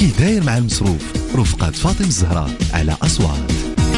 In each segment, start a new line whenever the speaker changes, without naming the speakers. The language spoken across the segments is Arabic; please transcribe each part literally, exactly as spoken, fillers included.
كي داير مع المصروف رفقة فاطمة الزهراء على أصوات.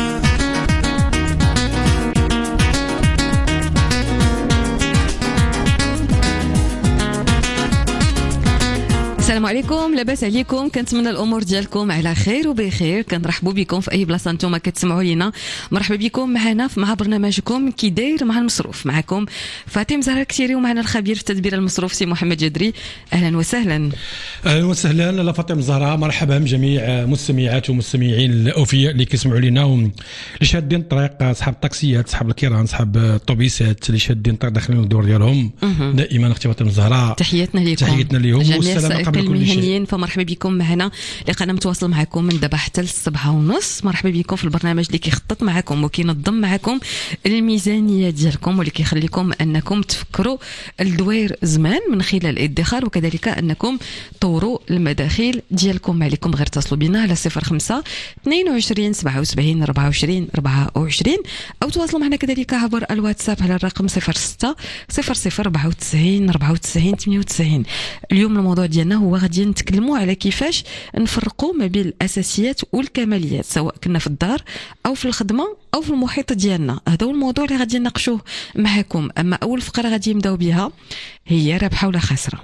السلام عليكم، لاباس عليكم؟ كنتمنى الامور ديالكم على خير وبخير. كنرحبوا بكم في اي بلاصه نتوما كتسمعوا لينا. مرحبا بكم معنا مع برنامجكم كي داير مع المصروف. معكم فاطمه زهراء كثيري ومعنا الخبير في تدبير المصروف سي محمد جدري. اهلا وسهلا.
اهلا وسهلا لا فاطمه زهراء، مرحبا بجميع مستمعات ومستمعين الاوفياء اللي كيسمعوا لينا واللي شادين الطريق، اصحاب الطاكسيات، اصحاب الكيران، اصحاب الطوبيسات اللي شادين الطريق داخلين الدور ديالهم. دائما اختي فاطمه زهراء
تحياتنا لكم،
تحياتنا لهم والسلام
المهنيين. فمرحبا بكم معنا لقنا متواصل معكم من دابا حتى للصباحه ونص. مرحبا بكم في البرنامج اللي كيخطط معكم وكينظم معكم الميزانيه ديالكم واللي كيخليكم انكم تفكروا الدوير زمان من خلال الادخار، وكذلك انكم تطوروا المداخيل ديالكم. عليكم غير اتصلوا بنا على صفر خمسة اثنين وعشرين سبعة وسبعين أربعة وعشرين أربعة وعشرين او تواصلوا معنا كذلك عبر الواتساب على الرقم صفر ستة صفر صفر أربعة وتسعين أربعة وتسعين ثمانية وتسعين. اليوم الموضوع ديالنا هو غادي نتكلموا على كيفاش نفرقوا ما بين الاساسيات والكماليات، سواء كنا في الدار او في الخدمه او في المحيط ديالنا. هذا هو الموضوع اللي غادي نناقشوه معكم. اما اول فقره غادي نبداو بها هي ربحه ولا خسره.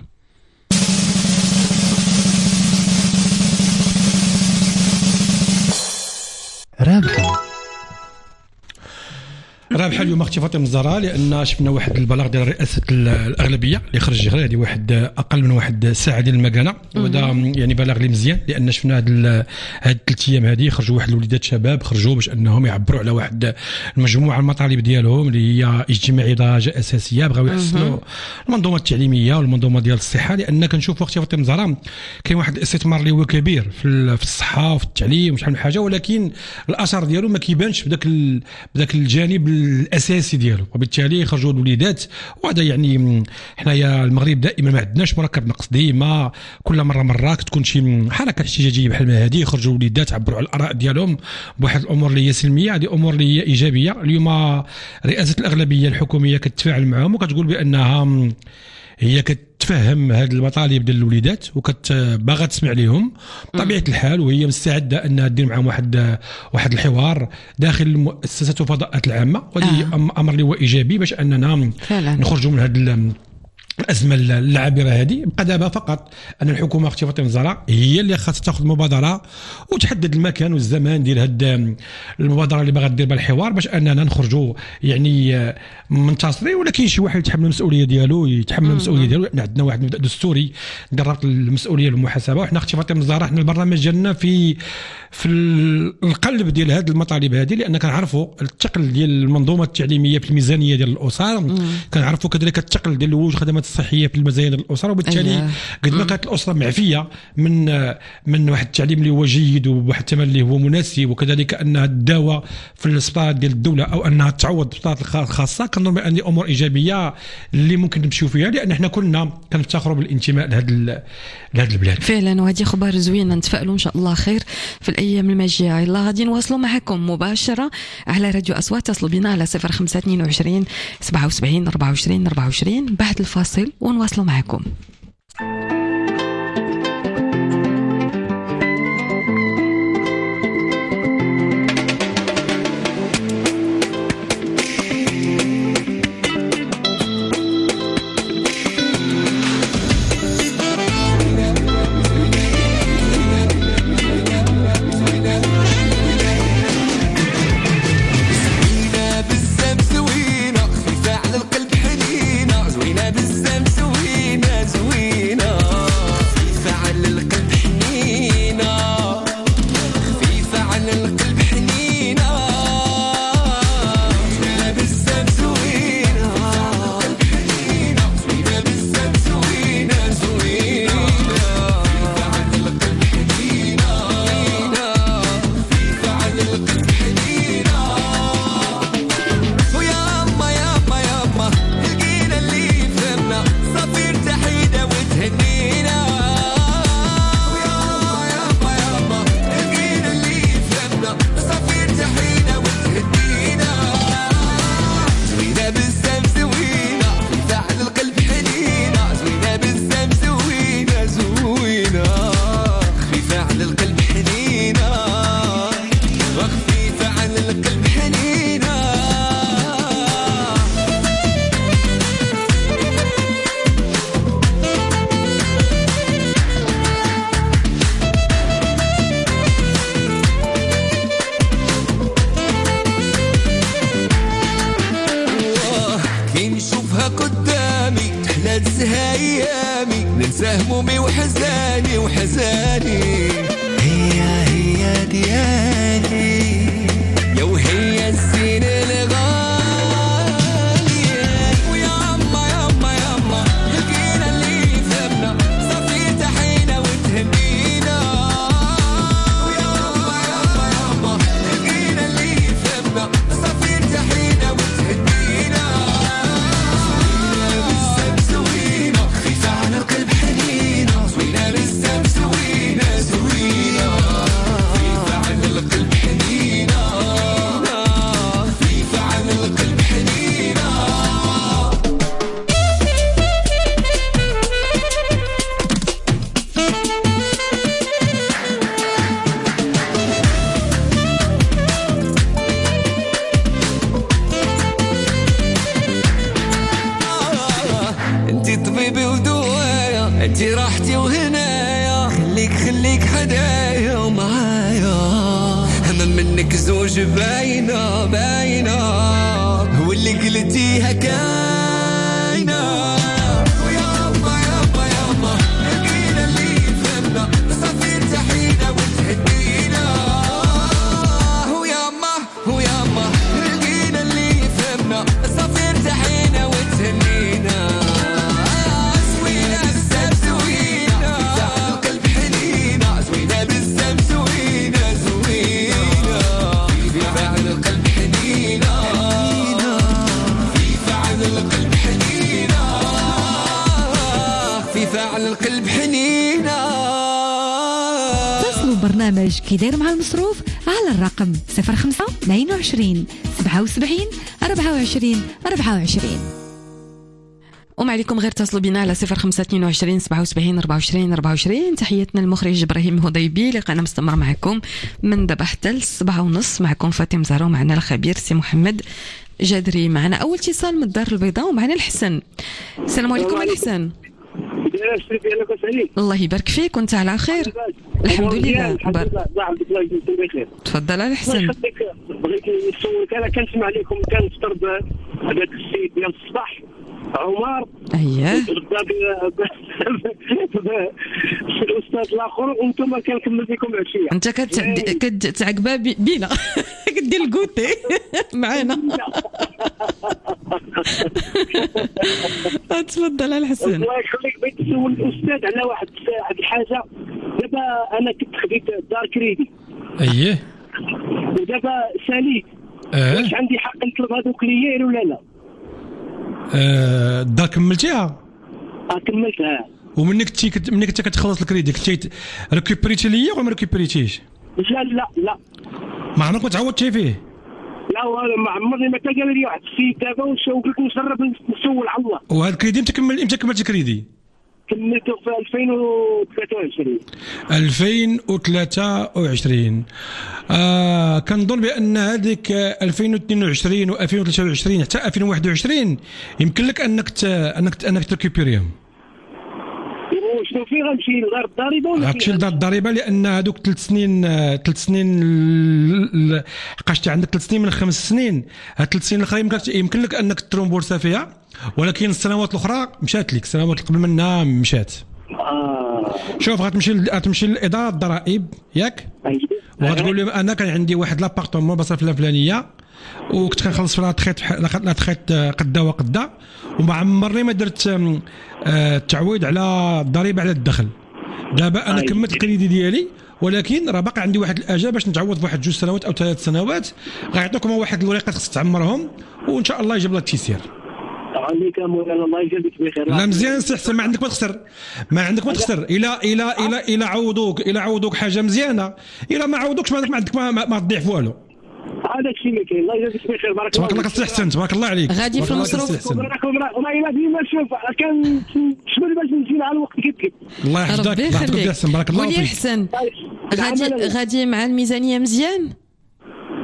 رابحه
رابحه اليوم اختي فاطمه الزهراء، لان شفنا واحد البلاغ ديال رئاسه الاغلبيه اللي خرج غير هذه واحد اقل من واحد ساعه ديال المكانه، وهذا يعني بلاغ اللي مزيان، لان شفنا هاد هاد ثلاث ايام هذه خرجوا واحد الوليدات شباب خرجوا باش انهم يعبروا على واحد المجموعه المطالب ديالهم اللي هي اجتماعي درجه اساسيه، بغاو يحسنوا المنظومه التعليميه والمنظومه ديال الصحه. لان كنشوفوا اختي فاطمه الزهراء كاين واحد الاستثمار اللي هو كبير في في الصحه وفي التعليم وشحال من حاجه، ولكن الاثر ديالو ما كيبانش بداك بداك الجانب الاساسي ديالو، وبالتالي خرجوا الوليدات. وهذا يعني حنايا المغرب دائما ما عندناش مركب نقص، ديما كل مره مره كتكون شي حركه احتجاجيه بحال هذه، يخرجوا الوليدات عبروا على الاراء ديالهم بواحد الامور اللي هي سلميه، هذه امور اللي هي ايجابيه. اليوم رئاسه الاغلبيه الحكوميه كتفاعل معهم وكتقول بانها هي كتفهم هذه المطالب ديال الوليدات وكتباغا تسمع لهم بطبيعه الحال، وهي مستعده انها دير معهم واحد واحد الحوار داخل المؤسسات والفضاءات العامه، وهذه آه. امر اللي هو ايجابي باش اننا فعلا نخرجوا من هذه الازمه العابره هذه. بقى دابا فقط ان الحكومه اختي فاطمه الزهراء هي اللي خاصها تاخذ مبادره وتحدد المكان والزمان ديال هاد المبادره اللي باغا دير بها الحوار باش اننا نخرجوا يعني منتصرين. ولكن شي واحد يتحمل المسؤوليه ديالو يتحمل المسؤوليه ديالو. عندنا واحد المبدا دستوري ديال ربط المسؤوليه بالمحاسبه، وحنا اختي فاطمه الزهراء حنا البرنامج ديالنا في في القلب ديال هذه المطالب هذه، لان كنعرفوا الثقل ديال المنظومه التعليميه في الميزانيه ديال الاسر، كنعرفوا كذلك الثقل ديال الوجود الخدمات الصحيه في المزايا ديال الاسره، وبالتالي أيه. قد ما كانت الاسره معفيه من من واحد التعليم اللي هو جيد وواحد الثمن اللي هو مناسب، وكذلك انها الدواء في السبطات ديال الدوله او انها تعوض بالسبطات الخاصه، كنظن بان امور ايجابيه اللي ممكن نمشيو فيها، لان احنا كلنا كنفتخروا بالانتماء لهذا لهذا البلاد
فعلا. وهذه اخبار زوينه، نتفائلوا ان شاء الله خير في الايام الماجيه. يلا غادي نواصلوا معكم مباشره على راديو اصوات. تصلوا بنا على صفر خمسة اثنين وعشرين سبعة وسبعين أربعة وعشرين أربعة وعشرين بعد الفاصل ونواصلوا معكم.
زوينة بالزم زوينة زوينة همومي وحزاني وحزاني هي هي ديالي يا وهي الزين الغالي ويا أما يا أما يا أما لقينا اللي يفهمنا صافي تحينا وتهنينا ويا أما يا أما يا أما لقينا اللي يفهمنا صافي تحينا وتهنينا بالسم سوينا خفيفة على القلب حنينة زوينة بالسم سوينا زوينة خفيفة على القلب حنينة خفيفة على القلب حنينة انتي طبيبي ودوايا انتي راحتي وهنايا خليك خليك حدايا ومعايا هم منك زوج باينة باينة هو اللي قلتيها كاينة ويا أما يا أما يا أما لقينا اللي يفهمنا صافي تحينا وتهدينا ويا أما ويا أما لقينا اللي يفهمنا صافي تحينا وتهنينا زوينة بالسم زوينة القلب حنينة زوينة بالسم زوينة زوينة خفيفة على القلب حنينة خفيفة على القلب حنينة خفيفة على القلب حنينة.
تصلوا برنامج كي داير مع المصروف على الرقم صفر خمسة اثنين وعشرين سبعة وسبعين أربعة وعشرين أربعة وعشرين.
وما عليكم غير تصلوا بنا على صفر خمسة اثنين وعشرين سبعة وسبعين أربعة وعشرين أربعة وعشرين. تحياتنا المخرج إبراهيم هضيبي اللي قانا مستمر معكم من دابا حتى السبعة ونص. معكم فاطمة زهرة ومعنا الخبير سي محمد جادري. معنا أول اتصال من الدار البيضاء ومعنا الحسن. السلام عليكم الحسن. الله يبارك فيك وانت على خير. الحمد لله. تفضل الحسن.
بغيت نسولك انا كنسمع لكم كنفطر بهذاك السيد ديال الصباح عمر
اييه
الاستاذ الاخر وانتم كنكمل لكم عشيه.
انت كتعقبها بينا كدير الكوتي معانا. تفضل الحسن.
الله يخليك بغيت نسول الاستاذ على واحد واحد الحاجه. دابا انا كنت خديت دار كريدي
اييه
ودابا ساليت
اه
واش عندي حق نطلب هذوك ليال ولا لا؟
آه، الدار كملتيها
اه كملتها.
ومنك تي كت... منك انت كتخلص الكريدي كنتي ريكوبريتي ليا ولا ما ريكوبريتيش؟
لا لا لا
ما عمرك ما تعودتي فيه؟
لا والله ما عمرني ما قال لي واحد السيد دابا وقلت نجرب نسول على الله.
وهذا الكريدي امتى كمل امتى كملت الكريدي؟
كملته في ألفين وثلاثة وعشرين.
ألفين وثلاثة وعشرين. آه كنظن بان هذيك ألفين واثنين وعشرين و ألفين وثلاثة وعشرين حتى ألفين وواحد وعشرين يمكن لك انك ت... انك انك تريكوبيريهم.
شنو في غنمشي لدار الضريبه ولا
غتمشي لدار الضريبه لان هذوك ثلاث سنين ثلاث سنين لقاش عندك ثلاث سنين من خمس سنين. هاد ثلاث سنين الاخرين يمكن لك انك ترومبورسا فيها ولكن السنوات الاخرى مشات لك. السنوات اللي قبل منها مشات.
اه
شوف غتمشي غتمشي لاداره الضرائب ياك وغتقول لهم انا كان عندي واحد لابارتمون بصرف الفلانيه وكنت كنخلص في لا تخيط لا تخيط قدا وقدا وما عمرني ما درت التعويض على الضريبه على الدخل. دابا انا كملت الكريدي ديالي ولكن راه باقي عندي واحد الاجال باش نتعوض في واحد جوج سنوات او ثلاث سنوات. غيعطيكم واحد الوريقات خصك تعمرهم وان شاء الله يجيب لك التيسير.
عليك مولانا الله يجزيك بخير.
لا مزيان سي حسن ما عندك ما تخسر ما عندك ما تخسر. الى الى الى الى عوضوك الى عوضوك حاجه مزيانه. الى ما عوضوكش ما عندك ما, ما, ما تضيع في والو.
هذا الشيء اللي كاين. الله يجزيك بخير. بارك الله.
تبارك الله سي حسن تبارك الله عليك.
غادي في المصروف
والله الا ديما نشوف كان شبل باش نجي على الوقت كيف
الله يحفظك الله يحفظك يا حسن بارك الله
فيك. قول لي حسن غادي غادي مع الميزانيه مزيان؟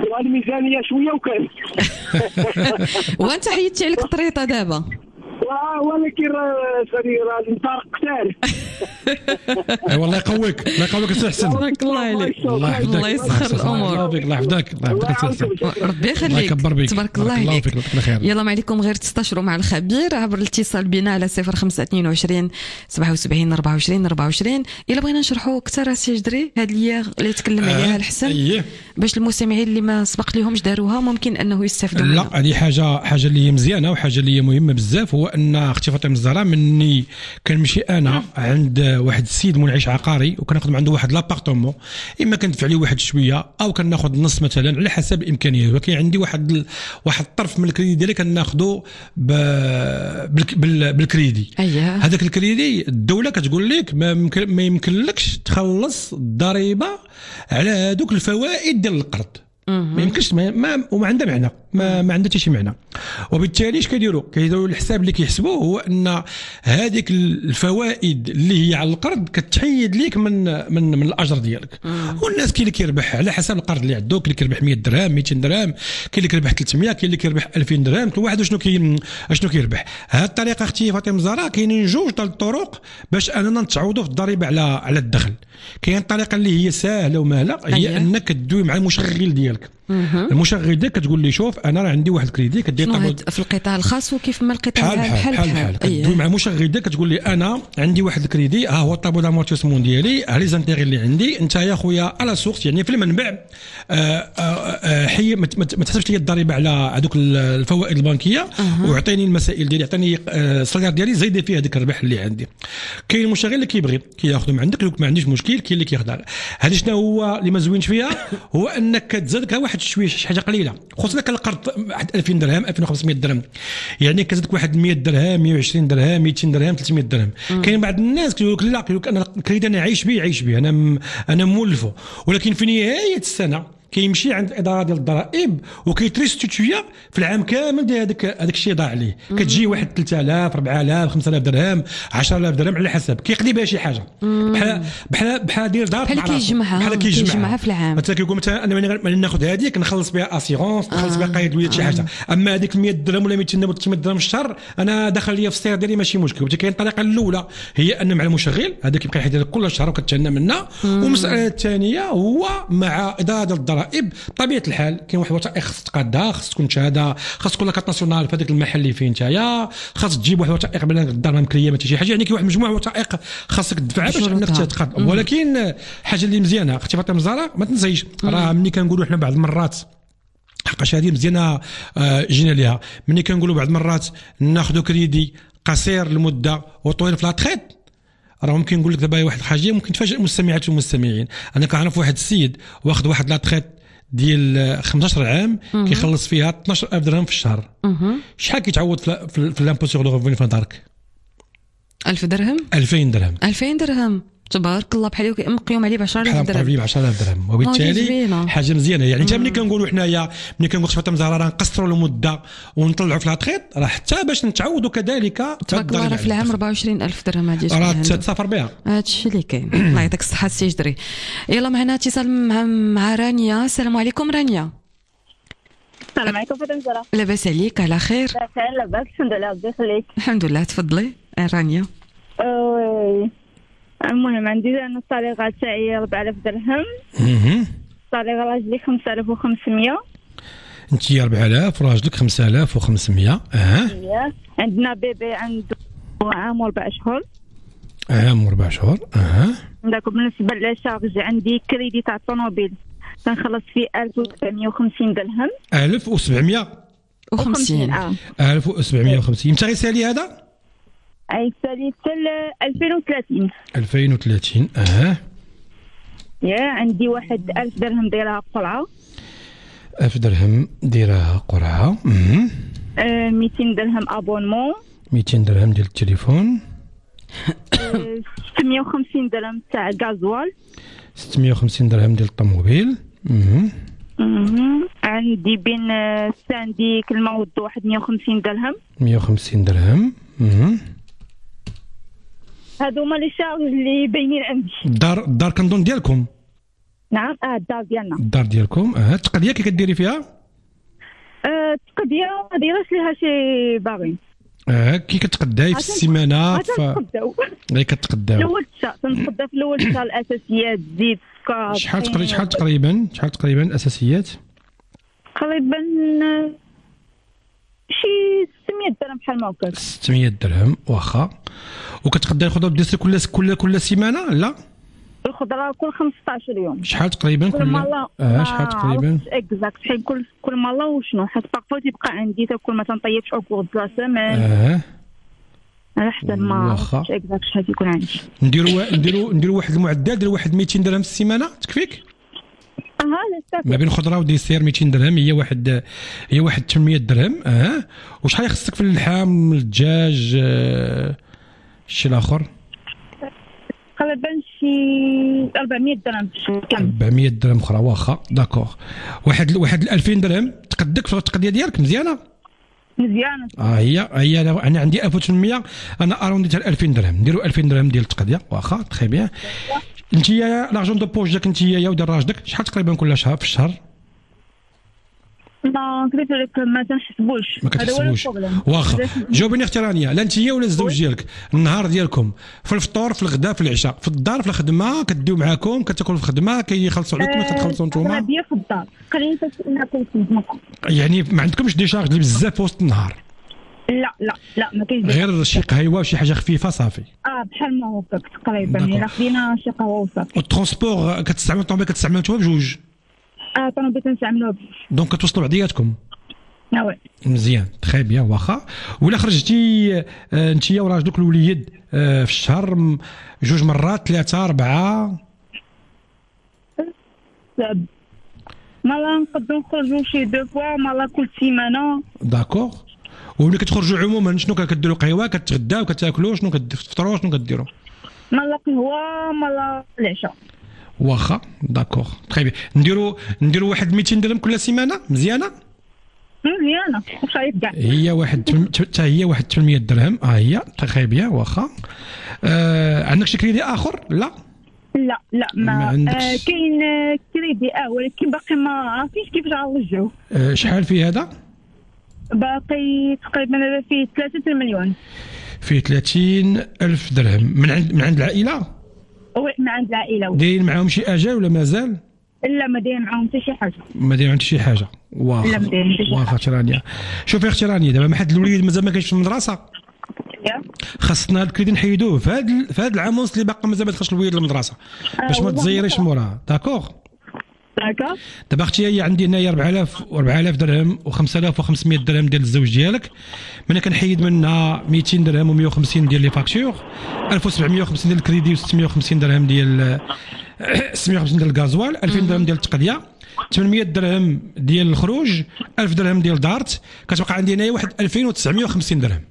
الميزانيه شويه وكان
وانت حيدتي عليك الطريطه دابا.
واه ولكن راه ثاني راه الفرق كثير.
اي والله يقويك الله يقويك سي حسن.
تبارك الله عليك.
الله يحفظك
الله يسخر الامور.
الله يحفظك الله يحفظك الله يحفظك.
ربي
الله
يخليك.
يكبر بك.
تبارك الله عليك.
يبارك فيك. خير.
يلا ما عليكم غير تستشروا مع الخبير عبر الاتصال بنا على صفر خمسة اثنين وعشرين سبعة وسبعين أربعة وعشرين أربعة وعشرين. الا بغينا نشرحوا اكثر سي جدري هاد ليا اللي تكلم عليها الحسن
اييه
باش المستمعين اللي ما سبق لهمش داروها ممكن انه يستافدوا منها.
لا هذه حاجه حاجه اللي هي مزيانه وحاجه اللي هي مهمه بزاف. هو ان اختي فاطمه الزهراء مني كنمشي انا عند واحد السيد منعش عقاري وكناخذ عنده واحد لابارتومون، اما كندفع عليه واحد شويه او كناخذ النص مثلا على حسب الامكانيات. ولكن عندي واحد ال... واحد الطرف من الكريدي ديالي كناخذه ب... بال... بال... بالكريدي.
اييه
هذاك الكريدي الدوله كتقول لك ما يمكن ما يمكنلكش تخلص الضريبه على هذوك الفوائد ديال القرض. ما يمكنش ما, ما وما عندها معنى ما, ما عندها حتى شي معنى. وبالتالي اش كيديروا كيديروا الحساب اللي كيحسبوه هو ان هذيك الفوائد اللي هي على القرض كتحيد ليك من من من الاجر ديالك. والناس كاين اللي كيربح على حسب القرض اللي عنده، كاين اللي كيربح مية درهم ميتين درهم، كاين اللي كيربح ثلاثمية، كاين اللي كيربح ألفين درهم، كل واحد شنو كي شنو كيربح. هذه الطريقه اختي فاطمه الزهراء كاينين جوج ديال الطرق باش اننا نتعوضوا في الضريبه على على الدخل. كاين الطريقه اللي هي سهله ومهله هي
أيه.
انك تدوي مع المشغل ديالك. المشغل ديالك كتقول لي شوف انا راه عندي واحد الكريدي كدير
في القطاع الخاص وكيف ما القطاع
بحال بحال بحال, بحال. كدوي مع المشغل ديالك كتقول لي انا عندي واحد الكريدي ها هو الطابو دامورتيسمون ديالي ها لي زانتيغي اللي عندي انت يا خويا على سورس يعني في المنبع حي ما تحسبش لي الضريبه على هذوك الفوائد البنكيه واعطيني المسائل ديالي اعطيني الصغير ديالي زيد فيه هذاك الربح اللي عندي. كاين المشغل اللي كيبغي كياخذ من عندك ما عنديش مشكل، كاين اللي كياخذها. هذا شنو هو اللي ما زوينش فيها هو انك كتزادك واحد شويه شي حاجه قليله خصوصا لك القرض واحد ألفين درهم ألفين وخمسمية درهم يعني كتزادك واحد مية درهم مية وعشرين درهم ميتين درهم ثلاثمية درهم. كاين بعض الناس كيقول لك لا كيقول لك انا الكريدي انا عايش به عايش به انا م... انا مولفه، ولكن في نهايه السنه كيمشي عند الاداره ديال الضرائب وكيتريستيتويا في العام كامل ديال هذاك هذاك الشيء ضاع عليه. كتجي واحد ثلاثة آلاف أربعة آلاف خمسة آلاف درهم عشرة آلاف درهم على حسب كيقضي بها شي حاجه بحال بحال بحال دير دار
بحال كيجمعها
بحال كيجمعها
في العام.
مثلا كيقول مثلا انا ملي ناخذ هذيك نخلص بها اسيغونس نخلص بها قيد وليد شي حاجه. اما هذيك مية درهم ولا ميتين درهم ولا ثلاثمية درهم في الشهر انا داخل ليا في السير ديالي ماشي مشكل. كاين الطريقه الاولى هي ان مع المشغل هذا كيبقى يحيد لك كل شهر وكتهنى منها. والمساله الثانيه هو مع اداره الضرائب بطبيعه الحال كاين واحد الوثائق خصك تقادها، خصك تكون شهاده، خصك تكون لاكارت ناسيونال في هذاك المحل اللي فين نتايا، خصك تجيب واحد الوثائق بلا الدار ما مكريه ما حتى شي حاجه. يعني كاين واحد مجموعه وثائق خصك تدفعها باش انك تقاد. ولكن حاجه اللي مزيانه اختي فاطمه الزهراء ما تنسيش راه ملي كنقولوا حنا بعض المرات حقاش هذه مزيانه جينا ليها ملي كنقولوا بعض المرات ناخذوا كريدي قصير المده وطويل في لاطريت راه ممكن نقول لك دابا واحد الحاجه ممكن تفاجئ المستمعات والمستمعين. انا كنعرف واحد السيد واخذ واحد لاطريت ديال خمسطاش عام كيخلص فيها اثناش ألف درهم في الشهر. شحال كيتعوض في في لامبو سيغ لو ريفوني في دارك؟
ألف درهم
ألفين درهم
ألفين درهم تبارك الله بحال مقيوم عليه ب عشرة آلاف درهم
بحال ب عشرة آلاف درهم. وبالتالي حاجه مزيانه. يعني حتى ملي كنقولوا حنايا ملي كنقول فاطمه الزهراء راه نقصروا المده ونطلعوا في لاطريت راه حتى باش نتعودوا كذلك
تبارك الله راه في العام أربعة وعشرين ألف درهم هادي
راه تسافر بها.
هذا الشيء اللي كاين. الله يعطيك الصحه سي جدري. يلا معنا اتصال مع مع رانيا. السلام عليكم رانيا.
السلام عليكم فاطمه الزهراء.
لاباس عليك؟ على خير
بخير لاباس الحمد لله ربي يخليك.
الحمد لله تفضلي رانيا.
وي المهم عندي انا الطريقه تاعي أربعة آلاف درهم.
اها
الطريقه راجلي خمسة آلاف وخمسمية.
انت أربعة آلاف وراجلك خمسة آلاف وخمسمية. اه
عندنا بيبي عنده عام واربع شهور.
عام واربع شهور. اها
داك بالنسبه للشارج عندي كريدي تاع الطوموبيل كنخلص فيه ألف وسبعمية وخمسين درهم.
ألف وسبعمية
وخمسين
ألف وسبعمية وخمسين. متى غيسالي هذا؟
اي سالي حتى ألفين وثلاثين.
ألفين وثلاثين. اه
يا عندي واحد ألف درهم دايرها قرعه.
ألف درهم دايرها قرعه. اها
آه ميتين درهم ابونمون.
ميتين درهم ديال التليفون.
آه ستمية وخمسين درهم تاع غازوال.
ستمية وخمسين درهم ديال الطوموبيل. اها
اها عندي بين ساندي كلمه ود واحد مية وخمسين درهم.
مية وخمسين درهم. اها
هادو هما لي شارج اللي باينين عندي.
الدار الدار كنظن ديالكم.
نعم اه الدار ديالنا.
الدار ديالكم. اه التقضيه كي كديري فيها؟
اه التقضيه ما دايرهاش ليها شي باغي.
اه كي كتقداي في السيمانه ف
تنتقداو
غير كتقداو
الاول الشهر تنتقدا في الاول الشهر الاساسيات زيت السكر
شحال تقريبا شحال تقريبا شحال تقريبا الاساسيات
تقريبا شي ستمية درهم بحال ما هكاك.
ستمية درهم واخا. وكتقداي الخضره ديال كل كل كل سيمانه لا
الخضره كل خمسطاش يوم.
شحال تقريبا كل اه شحال تقريبا
اكزاكت شحال كل كل مره وشنو حيت باغفوا تيبقى عندي تاكل ما تنطيبش او كور دو سيمين
اه
على حسب ما
واخا.
اكزاكت شحال تيكون عندي.
نديروا نديروا نديروا واحد المعدل ديال واحد ميتين درهم في السيمانه تكفيك
اه لا
ما بين خضره وديسير ميتين درهم هي واحد هي واحد ثمانمية درهم. اه وشحال يخصك في اللحم الدجاج آه الشيء الاخر
تقريبا شي أربعمية درهم في الشهر كامل.
أربعمية درهم اخرى واخا داكوغ. واحد واحد ألفين درهم تقدك في التقديه ديالك مزيانه
مزيانه.
اه هي هي انا عندي ألف وثمانمية انا ارونديتها ألفين درهم نديروا ألفين درهم ديال التقديه واخا تري بيان. انت يا لاجون دو بوش ديالك انت يا وديال راجلك شحال تقريبا كل شهر في الشهر؟
ما قلت لك ما تنحسبوش
ما كتحسبوش واخا. جاوبيني اختي رانيا لا انت ولا الزوج ديالك النهار ديالكم في الفطور في الغداء في العشاء في الدار في الخدمه كديو معاكم كتاكلوا في الخدمه كيخلصوا عليكم كتخلصوا نتوما
غاديه في الدار قليل ناكل في الخدمه
يعني ما عندكمش دي شارج بزاف في وسط النهار؟
لا لا لا ما كاينش
غير شي قهوه وشي حاجه خفيفه صافي.
اه بحال ما هكاك تقريبا الا خدينا شي قهوه وصافي.
والترونسبور كتستعملوا الطوموبيل كتستعملوا نتوما بجوج؟
اه الطوموبيل كنستعملوها بجوج.
دونك كتوصلوا بعضياتكم؟
اه وي
مزيان تري بيان واخا. ولا خرجتي آه انت وراجلك الوليد آه في الشهر م- جوج مرات ثلاثه اربعه؟
صعب مالا نقدروا نخرجوا شي دو فوا مالا كل سيمانه.
داكوغ. وملي كتخرجوا عموما شنو كديروا؟ قهوه كتغداو كتاكلوا شنو كتفطروا شنو كديروا؟
مالا قهوه مالا العشاء.
واخا داكوغ تري بيان. نديروا نديروا واحد ميتين درهم كل سيمانه مزيانه؟
مزيانه خايف كاع.
هي واحد حتى هي واحد ثمانمية درهم. اه هي تري بيان واخا. آه عندك شي كريدي اخر؟ لا
لا لا ما,
ما عندكش.
آه كاين آه، كريدي اه ولكن باقي ما عرفتيش كيفاش غنرجعو.
آه شحال في هذا؟
باقي تقريبا دابا فيه ثلاثة المليون.
فيه ثلاثين ألف درهم من عند من عند العائله؟
وي من عند العائله.
دايرين معاهم شي اجال ولا مازال؟
لا ما داير معاهم حتى شي حاجه.
ما دايرين حتى شي حاجه واخا.
لا، ما دايرين حتى شي
واخا اختي رانيا. شوفي اختي رانيا دابا ما حد الوليد مازال ما كاينش في المدرسه
يا.
خاصنا الكريدي نحيدوه في هذا في هذا العام ونص اللي باقي مازال ما دخلش الوليد للمدرسه باش ما
والله
تزيريش موراه. داكوغ.
هكا
دابا اختي هي عندي هنايا أربعة آلاف و4000 درهم و5500 درهم ديال الزوج ديالك. من كنحيد منها ميتين درهم و150 ديال لي فاكتور ألف وسبعمية وخمسين ديال الكريدي و650 درهم ديال ستمية وخمسين ديال الغازوال ألفين درهم ديال التقديه ثمانمية درهم ديال الخروج ألف درهم ديال دارت كتبقى عندي هنايا واحد ألفين وتسعمية وخمسين درهم.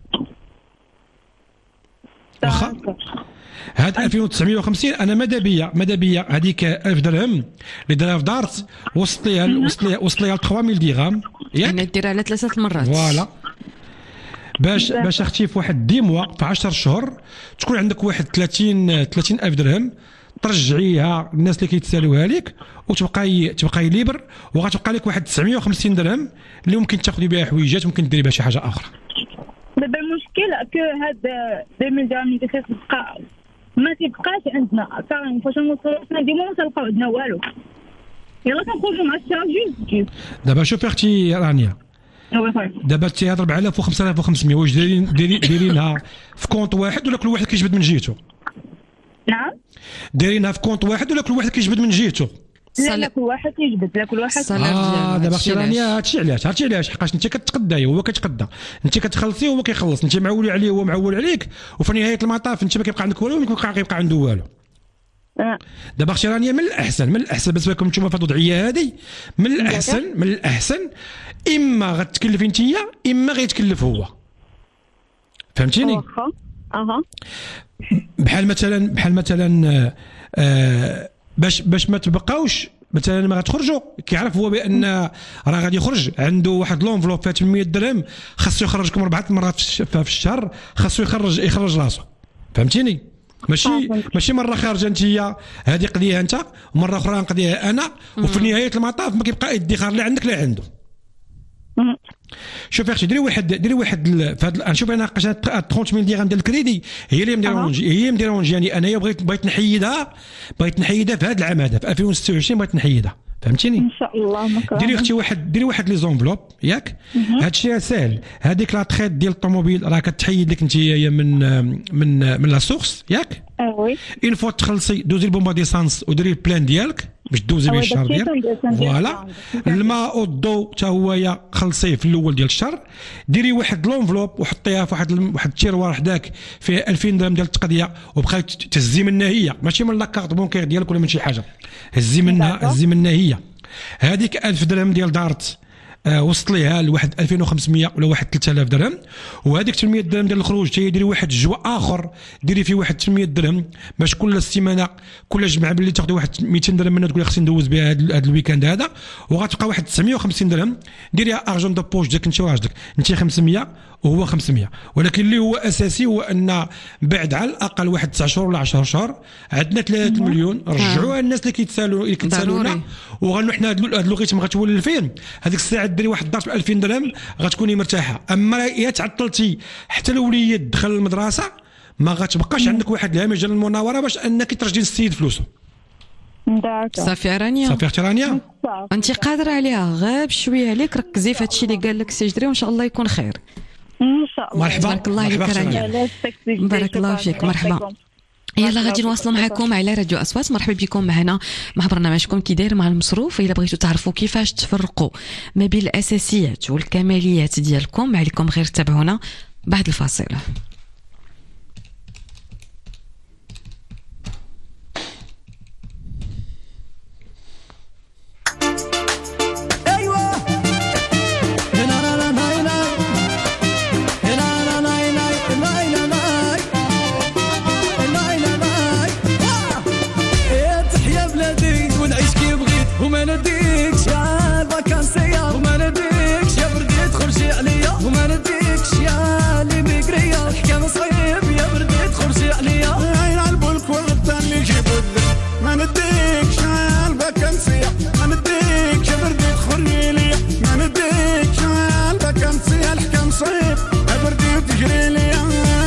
واخا هاد ألفين وتسعمية وخمسين انا ماذا بيا ماذا بيا هذيك ألف درهم اللي دارها في دارت وصلت ليها وصلت ليها وصلت ليها ثلاثة آلاف درهم
يعني
ياك
ديرها على ثلاثه المرات.
فوالا باش باش اختي في واحد دي موا في عشرة شهور تكون عندك واحد ثلاثين ثلاثين ألف درهم ترجعيها الناس اللي كيتسالوها لك وتبقاي تبقاي ليبر وغتبقى لك واحد تسعمية وخمسين درهم اللي ممكن تاخذي بها حويجات ممكن ديري بها شي حاجه اخرى.
دابا المشكل كو هاد ألفين درهم اللي كتبقى ما تيبقاش عندنا كارين فاش نوصلوا حنا ديما ما تلقاو عندنا والو يلا كنخرجوا مع الشارجي جوج.
دابا شوفي اختي رانيا
وي خويا
دابا تيهضر أربعة آلاف و5000 وخمسمية واش دايرين دايرين دايرينها في كونط واحد ولا كل واحد كيجبد من جهته؟
نعم
دايرينها في كونط واحد ولا كل واحد كيجبد من جهته؟
لا لا كل واحد يجبد لا كل واحد.
الصلاة
اه
ديالو،
دابا
هادشي
اختي رانيا
علاش.
هادشي علاش عرفتي علاش حقاش انت كتقداي وهو كيتقدى انت كتخلصي وهو كيخلص انت معول عليه وهو معول عليك وفي نهايه المطاف انت ما كيبقى عندك والو وما كيبقى عنده والو.
آه.
دابا اختي رانيا من الاحسن من الاحسن بالنسبه لكم نتوما في هذه الوضعيه هذه من الاحسن من الاحسن اما غتكلفي انت اما غيتكلف هو. فهمتيني؟
واخا اها
بحال مثلا بحال مثلا آه آه باش باش ما تبقاوش مثلا ما غتخرجوا كيعرف هو بان راه غادي يخرج عنده واحد لونفلوب فيها ثمانمية درهم خاصو يخرجكم اربعه مرات في الش- في الشهر خاصو يخرج يخرج راسو. فهمتيني؟ ماشي ماشي مره خارجه انت هذه قضيه انت ومره اخرى نقضيها انا وفي نهايه المطاف ما كيبقى ادخار لا عندك لا عنده.
مم.
شوف اختي ديري واحد ديري واحد فهاد نشوف انا ناقش ثلاثين ميل درهم ديال الكريدي هي اللي مديرونجي هي مديرونجي يعني انايا بغيت بغيت نحيدها بغيت نحيدها في هذا العام هذا في ألفين وستة وعشرين بغيت نحيدها فهمتيني
ان شاء الله مكرم.
ديري اختي واحد ديري واحد لي زونفلوب ياك هذا الشيء ساهل هذيك لا تريت ديال الطوموبيل راه كتحيد لك انت من من من لا سورس ياك
اه وي
اون فوا تخلصي دوزي البومبا ديسانس وديري البلان ديالك باش دوزي به الشهر ديالك فوالا الماء والضوء حتى هو خلصيه في الاول ديال الشهر ديري واحد لونفلوب وحطيها في واحد واحد التيروار حداك فيه ألفين درهم ديال التقضيه وبقاي تهزي منها هي ماشي من لاكارت بونكير ديالك ولا من شي حاجه هزي منها هزي منها هي هذيك ألف درهم ديال دارت آه وصلت ليها لواحد ألفين وخمسمية ولا واحد ثلاثة آلاف درهم وهذيك ثمانمية درهم ديال الخروج حتى ديري واحد الجوا اخر ديري فيه واحد ثمانمية درهم باش كل سيمانه كل جمعه باللي تاخذي واحد مئتين درهم منها تقولي خصني ندوز بها هذا الويكاند هذا وغتبقى واحد تسعمية وخمسين درهم ديريها ارجون دو بوش ديالك انت وراجلك انت خمسمية وهو خمسمية ولكن اللي هو اساسي هو ان بعد على الاقل واحد تسعة شهور ولا عشرة شهور عندنا ثلاثة مليون رجعوها الناس اللي كيتسالوا اللي كيتسالونا وغنو حنا هذا الوقيته غتولي فين هذيك الساعه ديري واحد الدار ب ألفين درهم غتكوني مرتاحه اما يا تعطلتي حتى الوليد دخل المدرسه ما غتبقاش عندك واحد الهامش ديال المناوره باش انك ترجعي للسيد فلوسه
صافي رانيا
صافي اختي رانيا
انت قادره عليها غير بشويه عليك ركزي في هادشي اللي قال لك سي جدري وان شاء الله يكون خير
ان شاء الله
مرحبا
بارك الله عليك رانيا بارك الله فيك مرحبا يلا غادي نواصلوا معكم على راديو اصوات مرحبا بكم معنا مع برنامجكم كي داير مع المصروف الا بغيتوا تعرفوا كيفاش تفرقوا ما بين الاساسيات والكماليات ديالكم عليكم غير تابعونا بعد الفاصل
وما نديكش يا الفاكانسية وما نديكش يا بردي تدخل شي عليا وما نديكش يا اللي ميكريا الحكام صعيب يا بردي تدخل شي عليا عين على البلك والغدا اللي يجيبو الذل ما نديكش يا الفاكانسية ما نديكش يا بردي تدخل ليا ما نديكش يا الفاكانسية الحكام صعيب يا بردي وتجري ليا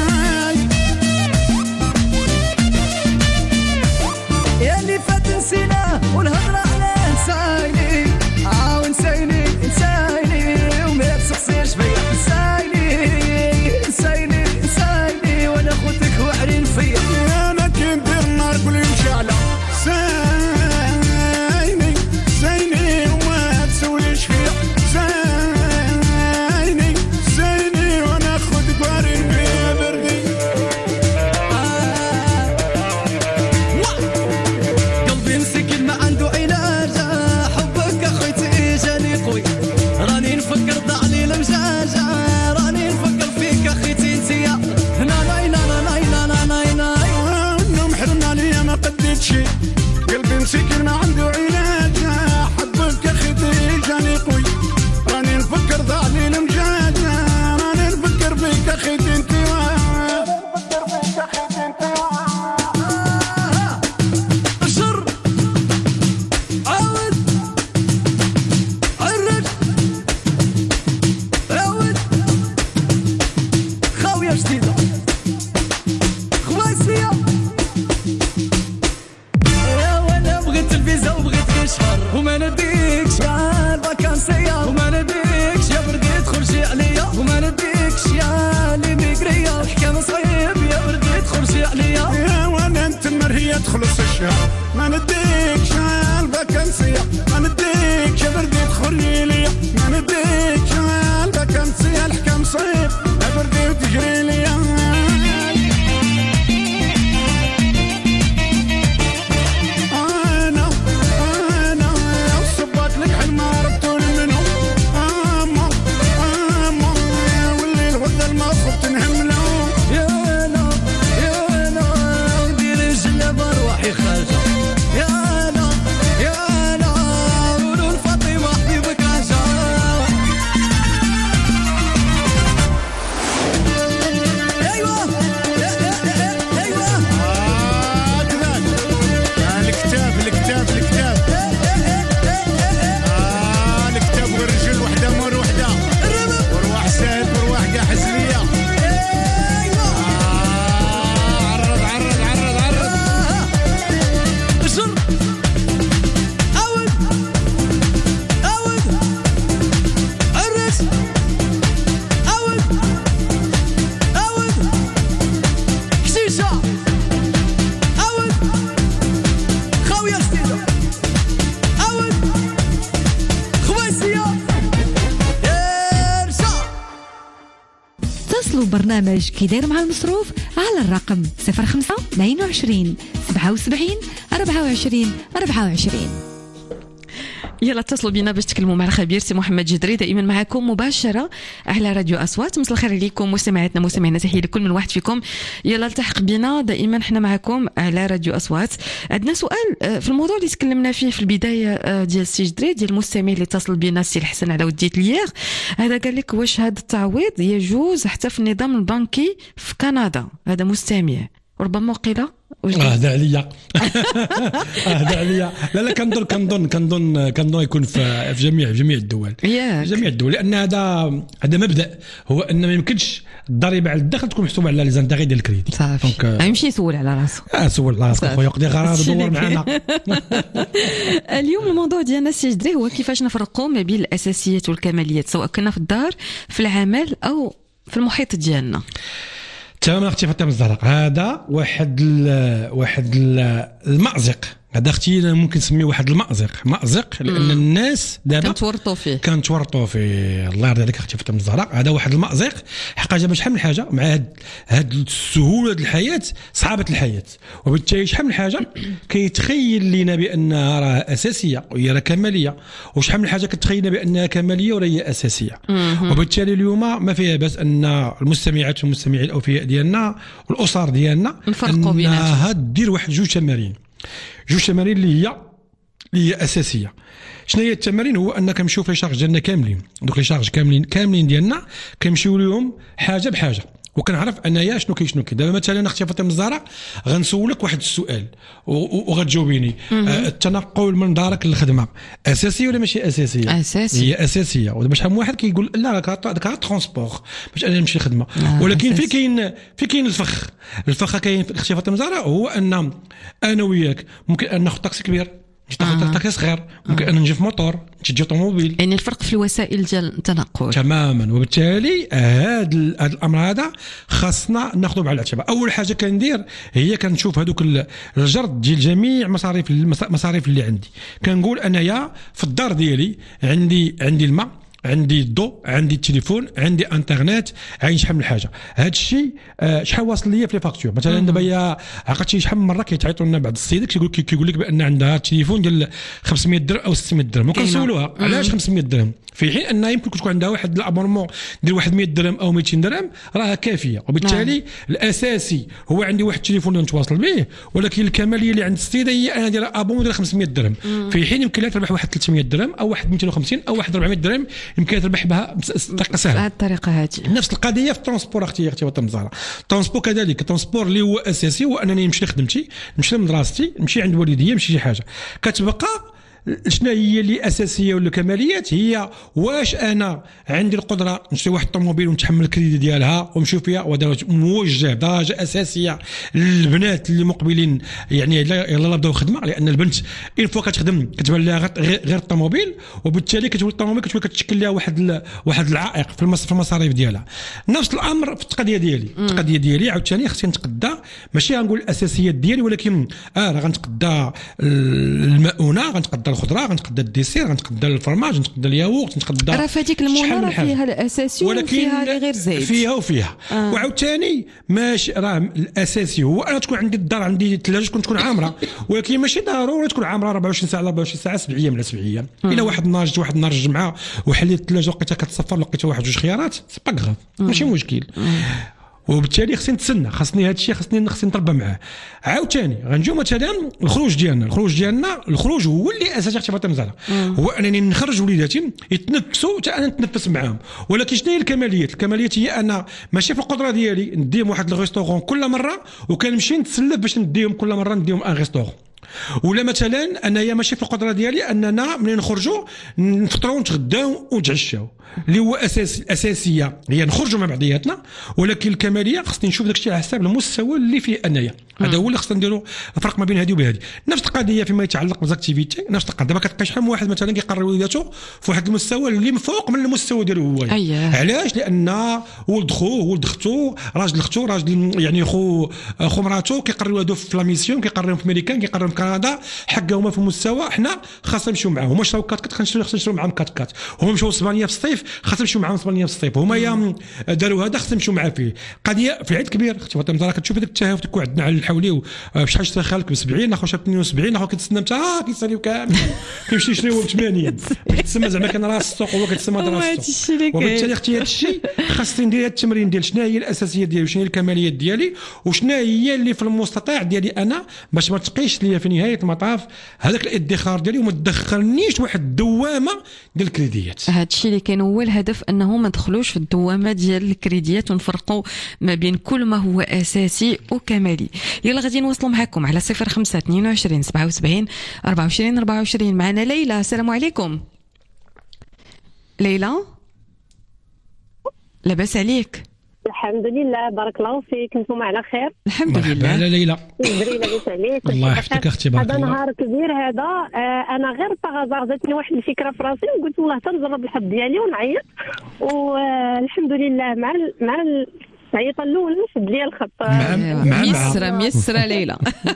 يا اللي فات نسينا والهضرة نسايني عاو نسايني نسايني وما تسقسيش فيا نسايني نسايني نسايني وانا خوتك واعرين فيا انا كي ندير النار كل مشعلة سايني سايني وما تسوليش فيا سايني سايني وانا خوتك واعرين فيا بردي قلبي مسكين ما عنده علاج راني نفكر ضعني المجاجة راني نفكر فيك اخيتي انتيا هنا ناي ناي ناي ناي ناي ناي النوم حرمنا ليا ما قديت شي قلبي مسكين ما عنده علاج حبك اخيتي جاني قوي راني نفكر ضعني المجاجة راني نفكر فيك اخيتي انتيا نفكر فيك اخيتي انتيا شر عاود جديدة خلاصية يا وانا بغيت الفيزا وبغيت غير شهر وما نديكش يا الفاكانسية وما نديكش يا بردي تدخل شي عليا وما نديكش يا اللي ميكريا الحكام صعيب يا بردي تدخل شي عليا يا وانا نتمر هي تخلص الشهر ما نديكش يا الفاكانسية ما نديكش يا بردي تدخل ليا ما نديكش يا الفاكانسية الحكام صعيب يا بردي وتجري ليا انا انا وصبات لك حلم عرفتوني منهم اما اما واللي الغدا المصب تنهملو يا انا يا انا ندير الجلابه روحي خارجه يا انا يا انا قولوا لفاطمه حبيبك عجا
البرنامج كي داير مع المصروف على الرقم صفر خمسة اثنين وعشرين سبعة وسبعين أربعة وعشرين أربعة وعشرين.
يلا اتصلوا بنا باش تكلموا مع الخبير سي محمد جدري، دائما معكم مباشره على راديو اصوات. مساء الخير عليكم مستمعاتنا مستمعينا، تحيه لكل من واحد فيكم. يلا التحق بنا دائما احنا معكم على راديو اصوات. عندنا سؤال في الموضوع اللي تكلمنا فيه في البدايه ديال السي جدري، ديال المستمع اللي اتصل بنا السي الحسن على وديت ليير. هذا قال لك واش هذا التعويض يجوز حتى في النظام البنكي في كندا؟ هذا مستمع وربما قيل
هذا عليا هذا عليا لا لا كنظن كنظن كنظن كنظن يكون في جميع في جميع الدول في جميع الدول، لان هذا هذا مبدا هو ان ما يمكنش الضريبه على الدخل تكون محسوبه على لي زانتيغي ديال الكريدي.
صافي يمشي يسول على راسو.
اه سول على راسك خويا، يقضي غرار ودور معنا.
اليوم الموضوع ديالنا السي جدري هو كيفاش نفرقوا ما بين الاساسيات والكماليات، سواء كنا في الدار في العمل او في المحيط ديالنا.
تمام اختي فاطمه الزهراء، هذا واحد ال واحد ال المأزق، هذا اختي ممكن نسميه واحد المأزق، مأزق لان مم. الناس دابا
كنتورطوا فيه
كنتورطوا فيه. الله يرضي عليك اختي فاطمه الزهراء، هذا واحد المأزق حقا جاب شحال من حاجه مع هاد هاد السهوله ديال الحياه، صعبه الحياه، وبالتالي شحال من حاجه كيتخيل لينا بانها راه اساسيه وهي راه كماليه، وشحال من حاجه كتخيلنا بانها كماليه ولا هي اساسيه. مم. وبالتالي اليوم ما فيها بس ان المستمعات والمستمعين الاوفياء ديالنا والاسر ديالنا
نفرقوا بيناتهم،
انها دير واحد جوج تمارين جوج تمارين اللي هي اللي هي اساسيه. شنو هي التمارين؟ هو ان كنمشيو في لي شارج ديالنا كاملين، دوك لي شارج كاملين كاملين ديالنا كنمشيو لهم حاجه بحاجه، وكنعرف انايا شنو كاين شنو كاين. دابا مثلا اختي فاطمه الزهراء غنسولك واحد السؤال وغتجاوبيني. آه التنقل من دارك للخدمه اساسيه ولا ماشي اساسيه؟
اساسيه.
هي اساسيه. ودابا شحال من واحد كيقول لا راه ترونسبور باش انا نمشي للخدمه. آه ولكن في كاين في كاين الفخ الفخ كاين اختي فاطمه الزهراء، هو ان انا وياك ممكن ان ناخذ طاكسي كبير، ناخذ آه. طاكسي صغير، ممكن ان نجي في موطور، نجي طوموبيل.
يعني الفرق في الوسائل ديال التنقل
تماما. وبالتالي هذا هذا الامر هذا خاصنا ناخذه بعين الاعتبار. اول حاجه كندير هي كنشوف هذوك الجرد ديال جميع مصاريف المصاريف اللي عندي. كنقول انايا في الدار ديالي عندي عندي الماء، عندي الضوء، عندي التليفون، عندي انترنت، عندي شحال من حاجه. هذا الشيء آه شحال واصل ليا في لي فاكتور. مثلا دابا يا عقلتي شحال من مره كيتعيطوا لنا بعض السيدات كيقول كيقول لك بان عندها التليفون ديال خمسمية درهم او ستمية درهم، وكنسولوها علاش خمسمية درهم، في حين ان يمكن تكون عندها واحد الابونمون ديال واحد مية درهم او ميتين درهم راه كافيه. وبالتالي نعم. الاساسي هو عندي واحد التليفون اللي نتواصل به، ولكن الكماليه اللي عند السيده هي انا داير ابون ديال خمسمية درهم، في حين يمكن لها تربح واحد ثلاثمية درهم او واحد ميتين وخمسين او واحد أربعمية درهم يمكن تربح بها بطريقه سهله.
بهذه الطريقه هذه
نفس القضيه في الترونسبور اختي اختي فاطمه الزهراء. الترونسبور كذلك، الترونسبور اللي هو اساسي هو انني نمشي لخدمتي، نمشي لمدرستي، نمشي عند والديا، نمشي شي حاجه. كتبقى شنو هي اللي اساسيه ولا كماليات؟ هي واش انا عندي القدره نشري واحد الطوموبيل ونتحمل الكريدي ديالها ونمشي فيها، وهذا موجه درجه اساسيه للبنات اللي مقبلين يعني يلا بداو خدمه، لان البنت ان فوا كتخدم كتبان لها غير الطوموبيل، وبالتالي كتولي الطوموبيل كتولي كتشكل لها واحد واحد العائق في المصاريف ديالها. نفس الامر في التقضيه ديالي، التقضيه ديالي عاوتاني خصني نتقدى، ماشي غنقول الاساسيات ديالي، ولكن اه راه غنتقدى المؤونه، غنتقدى الخضره، غنتقدى الديسير، غنتقدى الفرماج، غنتقدى الياغورت، غنتقدى
راه فهاديك المونه راه فيها الاساسي وفيها اللي غير زايد،
فيها وفيها آه. وعاوتاني ماشي راه الاساسي هو انا تكون عندي الدار عندي الثلاجه تكون تكون عامره، ولكن ماشي ضروري تكون عامره أربعة وعشرين ساعه أربعة وعشرين ساعه سبع ايام على سبع ايام. الا واحد النهار جيت واحد النهار الجمعه وحليت الثلاجه لقيتها كتصفر، لقيتها واحد جوج خيارات، سي با غاف ماشي مشكل. وبالتالي خصني نتسنى، خاصني هذا الشيء خاصني خاصني نتربى معاه. عاوتاني غنجيو مثلا الخروج ديالنا، الخروج ديالنا الخروج هو اللي اساسي اختي فاطمه الزهراء، هو انني نخرج وليداتي يتنفسوا حتى انا نتنفس معاهم. ولكن شنو هي الكماليات؟ الكماليات هي انا ماشي في القدره ديالي نديهم واحد الريستورون كل مره وكنمشي نتسلف باش نديهم كل مره نديهم ان ريستورون، ولا مثلا انايا ماشي في القدره ديالي اننا ملي نخرجوا نفطروا ونتغداو ونتعشاو، اللي هو اساس الاساسيه هي نخرجوا مع بعضياتنا، ولكن الكماليه خصني نشوف داك الشيء على حساب المستوى اللي فيه انايا. هذا هو اللي خصنا نديروا الفرق ما بين هذه وبهذه. نفس القضيه فيما يتعلق بالزاكتيفيتي، نفس القضيه. دابا كتلقى شحال من واحد مثلا كيقرر وليداته في واحد المستوى اللي فوق من المستوى ديالو هو.
أيه.
علاش؟ لان ولد خوه ولد اختو راجل اختو راجل يعني خو خو مراته كيقرر ولادو في لاميسيون، كيقررهم في ميريكان، كيقررهم في كندا حكا هما في المستوى حنا خاصنا نمشيو معاهم. هما شراو كات كات خاصنا نمشيو معاهم كات كات. هما مشاو اسبانيا في الصيف خاصنا نمشيو معاهم اسبانيا في الصيف. هما يا داروا هذا خاصنا نمشيو معاه فيه. قضيه في العيد كبير اختي فاطمه راه كتشوف هذاك التهافت كون عندنا على الحولي بشحال شرا خالك ب سبعين ناخذ شي اثنين وسبعين ناخذ كتسنى متى اه كيساليو كامل كيمشي يشريو ب ثمانين كتسمى زعما كان راس السوق هو كتسمى راس السوق. وبالتالي اختي هذا الشيء خاصني ندير التمرين ديال شنو هي الاساسيات ديالي وشنو هي الكماليات ديالي وشنو هي اللي في المستطاع ديالي انا باش ما تقيش ليا في نهايه المطاف هذاك الادخار ديالي وما تدخلنيش واحد الدوامه ديال الكريديات.
هذا الشيء اللي كان هو الهدف انه ما ندخلوش في الدوامه ديال الكريديات ونفرقوا ما بين كل ما هو اساسي وكمالي. يلا غادي نوصلوا معكم على صفر خمسة اثنين وعشرين سبعة وسبعين أربعة وعشرين أربعة وعشرين. معنا ليلى. السلام عليكم ليلى. لاباس عليك؟
الحمد لله بارك الله فيك. نتوما على خير؟
الحمد لله.
مرحبا ليلى.
لاباس عليك؟
الله يحفظك اختي بارك الله.
هذا نهار كبير هذا. آه انا غير باغازار جاتني واحد الفكره في راسي وقلت والله تنجرب الحظ ديالي ونعيط والحمد لله مع ال مع ال العيطه الاولى شد لي الخط.
ميسره ميسره ليلى.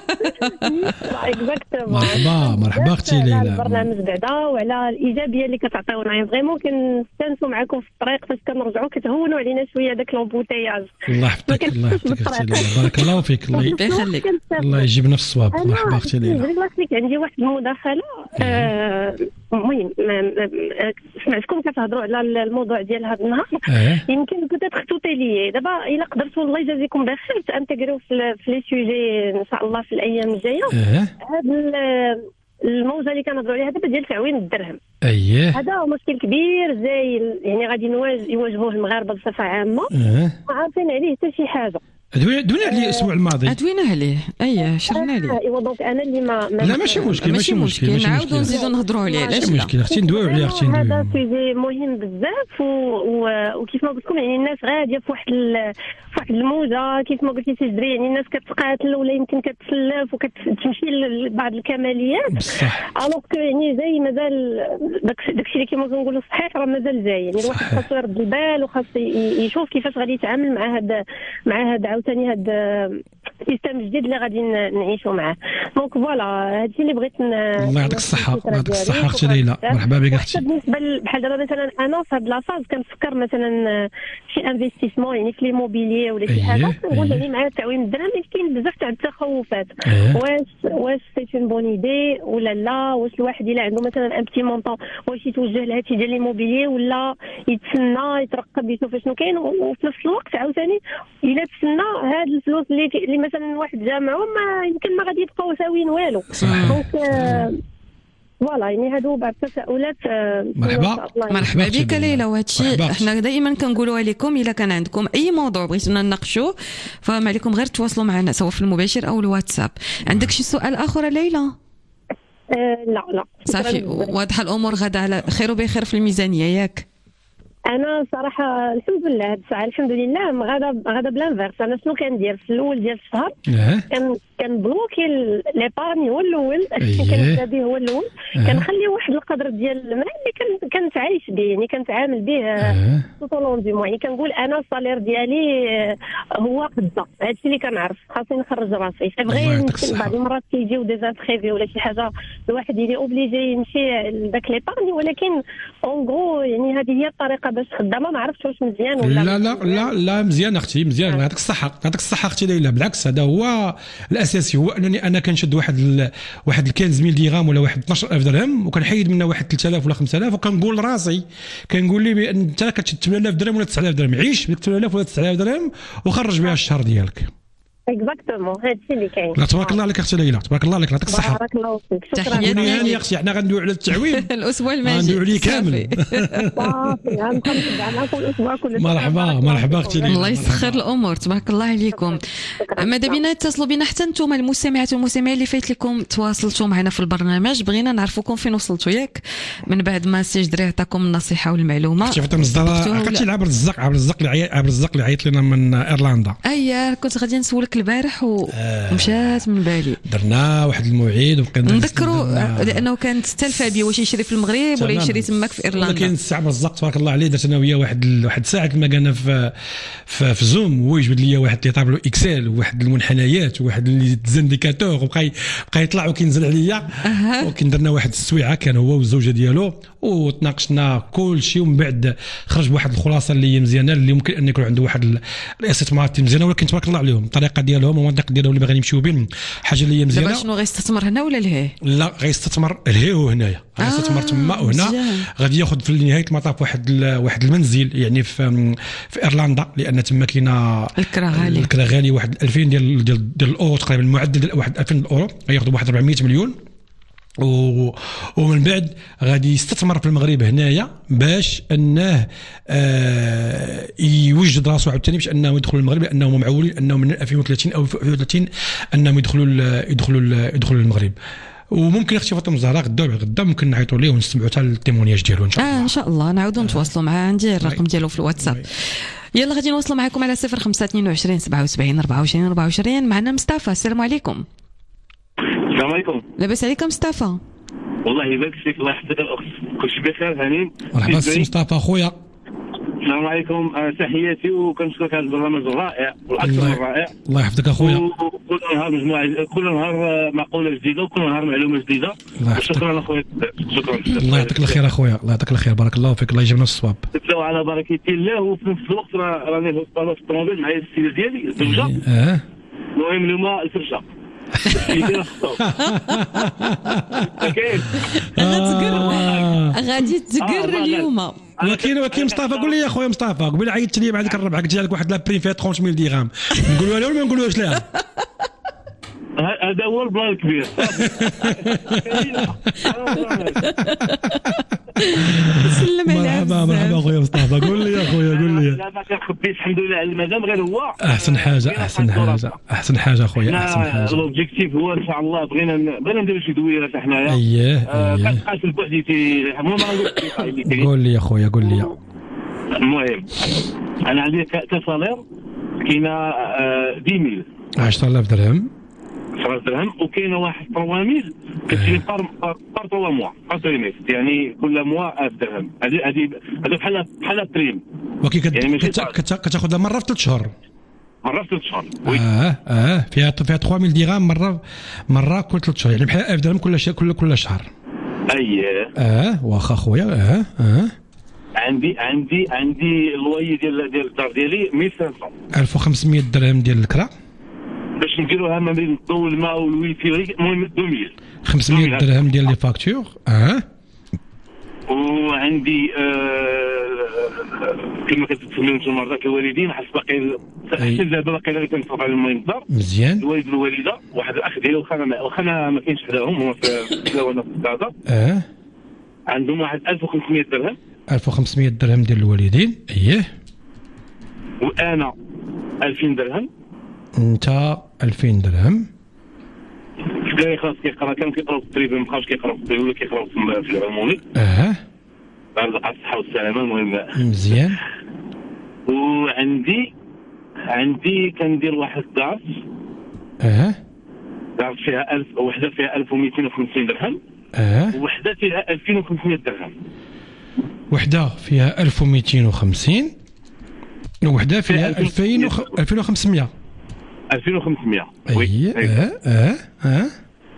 مرحبا مرحبا اختي ليلى.
البرنامج بعدا وعلى الايجابيه اللي كتعطيونا فريمون كنستانسوا معكم في الطريق فاش كنرجعوا كتهونوا علينا شويه داك لومبوتياج.
الله يحفظك الله يحفظك اختي ليلى بارك الله فيك. الله
يخليك
الله يجيبنا في الصواب. مرحبا اختي ليلى.
الله يخليك. عندي واحد المداخله المهم سمعتكم كتهضروا على الموضوع ديال هذا النهار يمكن بوتيت اختوتي لي دابا الا قدرتوا الله يجازيكم بخير تانتيغريو في لي سوجي ان شاء الله في الايام الجايه. هذا الموجه اللي كنهضروا عليها دابا ديال تعويم الدرهم.
اييه
هذا مشكل كبير زايل يعني غادي يواجهوه المغاربه بصفه عامه ما عارفين عليه حتى شي حاجه.
دوينا عليه الاسبوع الماضي.
دوينا عليه اي شرنا عليه.
ايوا دونك انا اللي ما, ما
لا ماشي مشكل ماشي مشكل
نعاودوا نزيدوا نهضروا عليه. علاش
ماشي مشكل اختي ندويو عليه اختي ندويو.
هذا سيجي مهم بزاف وكيف ما قلت لكم يعني الناس غاديه في واحد في واحد الموجه كيف ما قلتي تجري يعني الناس كتقاتل ولا يمكن كتسلف وكتمشي لبعض الكماليات
بصح
الوغ كو يعني زي مازال داك داكشي اللي كيما كنقولوا صحيح راه مازال زاي يعني الواحد خاصو يرد البال وخاص يشوف كيفاش غادي يتعامل مع هذا مع هذا عاوتاني هذا السيستم الجديد اللي غادي نعيشوا معاه. دونك فوالا هادشي اللي بغيت.
الله يعطيك الصحه الله يعطيك الصحه اختي ليلى. مرحبا بك اختي.
بالنسبه بحال دابا مثلا انا في هاد لاصاز كنفكر مثلا شي انفستيسمون يعني في ليموبيلي ولا شي حاجه كنقول يعني مع تعويم الدرهم كاين بزاف تاع التخوفات. واش واش سي اون بون ايدي ولا لا واش الواحد الا عنده مثلا ان بتي مونطون واش يتوجه لهادشي ديال ليموبيلي ولا يتسنى يترقب يشوف شنو كاين وفي نفس الوقت عاوتاني الا تسنى هاد الفلوس اللي اللي مثلا واحد جامعهم ما يمكن ما غادي يبقاو ساويين والو. دونك فوالا يعني هادو بعض التساؤلات.
مرحبا
مرحبا بك ليلى. وهادشي حنا دائما كنقولوا لكم الا كان عندكم اي موضوع بغيتونا نناقشوه فما عليكم غير تواصلوا معنا سواء في المباشر او الواتساب. عندك شي سؤال اخر ليلى؟
أه لا لا
صافي واضحه الامور غدا على خير وبخير في الميزانيه ياك؟
انا صراحه الحمد لله هاد الساعه الحمد لله غادا غادا بلانفيرس. انا شنو كندير في الاول ديال الشهر كان كنبلوكي ليبارني هو الاول كنبدا به هو الاول كنخلي واحد القدر ديال المال اللي كنت كنت عايش به يعني كنتعامل به طول دي مو يعني كنقول انا الصالير ديالي هو قدا هادشي اللي كنعرف خاصني نخرج راسي. غير بعض المرات كيجيو دي زانتريفي ولا شي حاجه الواحد يلي اوبليجي يمشي لذاك ليبارني ولكن اون غرو يعني هذه هي الطريقه باش خدامه. ما عرفتش واش مزيان ولا
لا لا لا لا مزيان اختي مزيان. الله يعطيك الصحه يعطيك الصحه اختي ليلى. بالعكس هذا هو الاساسي هو انني انا كنشد واحد ال... واحد خمسة آلاف درهم ولا واحد اثناش ألف درهم وكنحيد منها واحد ثلاثة آلاف ولا خمسة آلاف وكنقول لراسي كنقول لي بان انت كتشد ثمانية آلاف درهم ولا تسعة آلاف درهم عيش بديك ثمانية آلاف ولا تسعة آلاف درهم وخرج بها الشهر ديالك.
اكزاكتومون هادشي اللي كاين.
لا تبارك الله عليك اختي ليلى تبارك الله عليك يعطيك الصحه.
بارك الله فيك.
تحياتي
هاني اختي حنا غندويو على التعويم
الاسبوع الماجي
غندويو عليه كامل.
صافي غنخرج معكم الاسبوع كله.
مرحبا مرحبا اختي ليلى.
الله يسخر الامور تبارك الله عليكم. ماذا بينا اتصلوا بنا حتى نتوما المستمعات والمستمعين اللي فايت لكم تواصلتوا معنا في البرنامج بغينا نعرفوكم فين وصلتوا ياك من بعد ما السي جدري عطاكم النصيحه والمعلومه.
شفتي فاطمه الزهراء عقلتي على عبد الرزاق عبد الرزاق اللي عبد الرزاق اللي عيط لنا من ايرلندا.
اييه كنت غادي نسولك داك البارح ومشات من بالي.
درنا واحد الموعد وبقينا
نذكروا لانه كانت حتى الفابي واش يشري في المغرب ولا يشري تماك في ايرلندا.
ولكن الساعه مرزق تبارك الله عليه درت انا وياه واحد واحد ساعه كما قلنا في في, في زوم، هو يجبد لي واحد طابلو اكسل وواحد المنحنيات وواحد لي زانديكاتور وبقى بقى يطلع وكينزل عليا. وكن درنا واحد السويعه كان هو والزوجه ديالو وتناقشنا كل شيء، ومن بعد خرج بواحد الخلاصه اللي هي مزيانه اللي ممكن ان يكون عنده واحد الاستثمارات مزيانه، ولكن تبارك الله عليهم الطريقه ديالهم والمنطق ديالهم اللي باغيين يمشيو بين حاجه اللي هي مزيانه.
دابا شنو غيستثمر هنا ولا لهيه؟
لا غيستثمر لهيه وهنايا، غيستثمر آه تما وهنا، غادي ياخذ في نهايه المطاف واحد واحد المنزل يعني في في ايرلندا، لان تما كاينه
الكرا غالي
الكرا غالي واحد ألفين ديال ديال, ديال الاورو تقريبا، المعدل واحد ألفين الاورو غياخذوا واحد أربعمية مليون. و... ومن بعد غادي يستثمر في المغرب هنايا باش انه آه يوجد راسو عاوتاني باش انه يدخل المغرب، لانهم معولين انه من ألفين وثلاثين او ألفين وثلاثين انهم يدخلوا يدخلوا يدخلوا للمغرب. وممكن اختي فاطمه الزهراء غدا غدا ممكن نعيطوا ليه ونسمعوا حتى التيمونياج ديالو ان شاء الله.
اه ان شاء الله نعاودوا نتواصلوا معاه، عندي الرقم ديالو في الواتساب. يلا غادي نوصلوا معكم على صفر خمسة اثنين وعشرين سبعة وسبعين أربعة وعشرين أربعة وعشرين. معنا مصطفى. السلام عليكم.
السلام عليكم.
لاباس عليكم مصطفى؟
والله يبارك فيك، الله يحفظك الاخت، كلشي بخير هانين.
مرحبا سي مصطفى خويا.
السلام عليكم، تحياتي وكنشكرك على البرنامج الرائع والاكثر من رائع.
الله يحفظك اخويا.
كل نهار مجموعه، كل نهار مقوله جديده وكل نهار معلومه جديده. شكرا اخويا، شكرا.
الله يعطيك الخير اخويا، الله يعطيك الخير، بارك الله فيك، الله يجيبنا الصواب.
تبداو على بركه الله. وفي نفس الوقت راني في الطوموبيل معايا السيده ديالي الزوجه.
اه
المهم اليوم الفرشه
غادي تقر اليوم.
ولكن ولكن مصطفى قول لي يا خويا مصطفى، قبل عيطت لي مع ديك الربعه قلت لك واحد لابريم فيها ثلاثين ألف درهم، نقولوا له ولا ما نقولوش له؟
هذا هو البلان الكبير.
سلم على
مرحبا مرحبا خويا مصطفى، قول لي يا خويا قول لي.
لا ما كنخبيش الحمد لله على المدام، غير هو
احسن حاجه احسن حاجه احسن حاجه خويا احسن حاجه.
الاوبجيكتيف هو ان شاء الله بغينا بغينا نديروا شي دويره حتى حنايا.
اييه اييه
كنبقاش بوحديتي، المهم ما نقولش.
قول لي يا خويا قول لي.
المهم انا عندي كصالير كاينه عشرة آلاف
عشرة آلاف درهم
عشرة درهم، وكاينه واحد ثلاثة مية كتجي بار بار ثلاثة موا بار تريميس، يعني كل موا ألف درهم. هذه هذه هذا بحال بحال بريم.
ولكن كتاخذها مره في ثلاث شهور.
مره في ثلاث شهور
اه اه فيها فيها ثلاثمية درهم مره مره كل ثلاث شهور، يعني بحال ألف درهم كل شهر كل كل شهر.
اييه
اه واخا خويا. اه اه
عندي عندي عندي الواي ديال ديال الدار ديالي ألف وخمسمية
ألف وخمسمية درهم ديال الكرا
باش نديروها ما بين الضوء والماء والويفي، المهم ألفين
خمسمية درهم ديال لي فاكتور. اه
وعندي آه كما كتسميو نتوما مرات الوالدين حسب باقي حتى دابا باقي غير كنصرف على المهم الدار
مزيان.
الوالد والوالده واحد الاخ ديالي واخا واخا ما كاينش حداهم، هو في وانا في الدار.
اه
عندهم واحد ألف وخمسمية درهم
ألف وخمسمية درهم ديال الوالدين. اييه
وانا ألفين درهم.
انت ألفين درهم.
كاين خاص كيقرا كان كيقراو في التريب، ما بقاوش كيقراو في التريب ولا كيقراو في العمومي.
اه
بعد الصحه والسلامه. المهم
مزيان.
وعندي عندي كندير واحد الدار.
اه
دار فيها ألف، وحده فيها ألف ومئتين وخمسين درهم.
اه
وحده فيها ألفين وخمسمية درهم.
وحده فيها ألف ومئتين وخمسين وحده فيها ألفين وخمسمية.
ألفين وخمسمية
وي. اه اه اه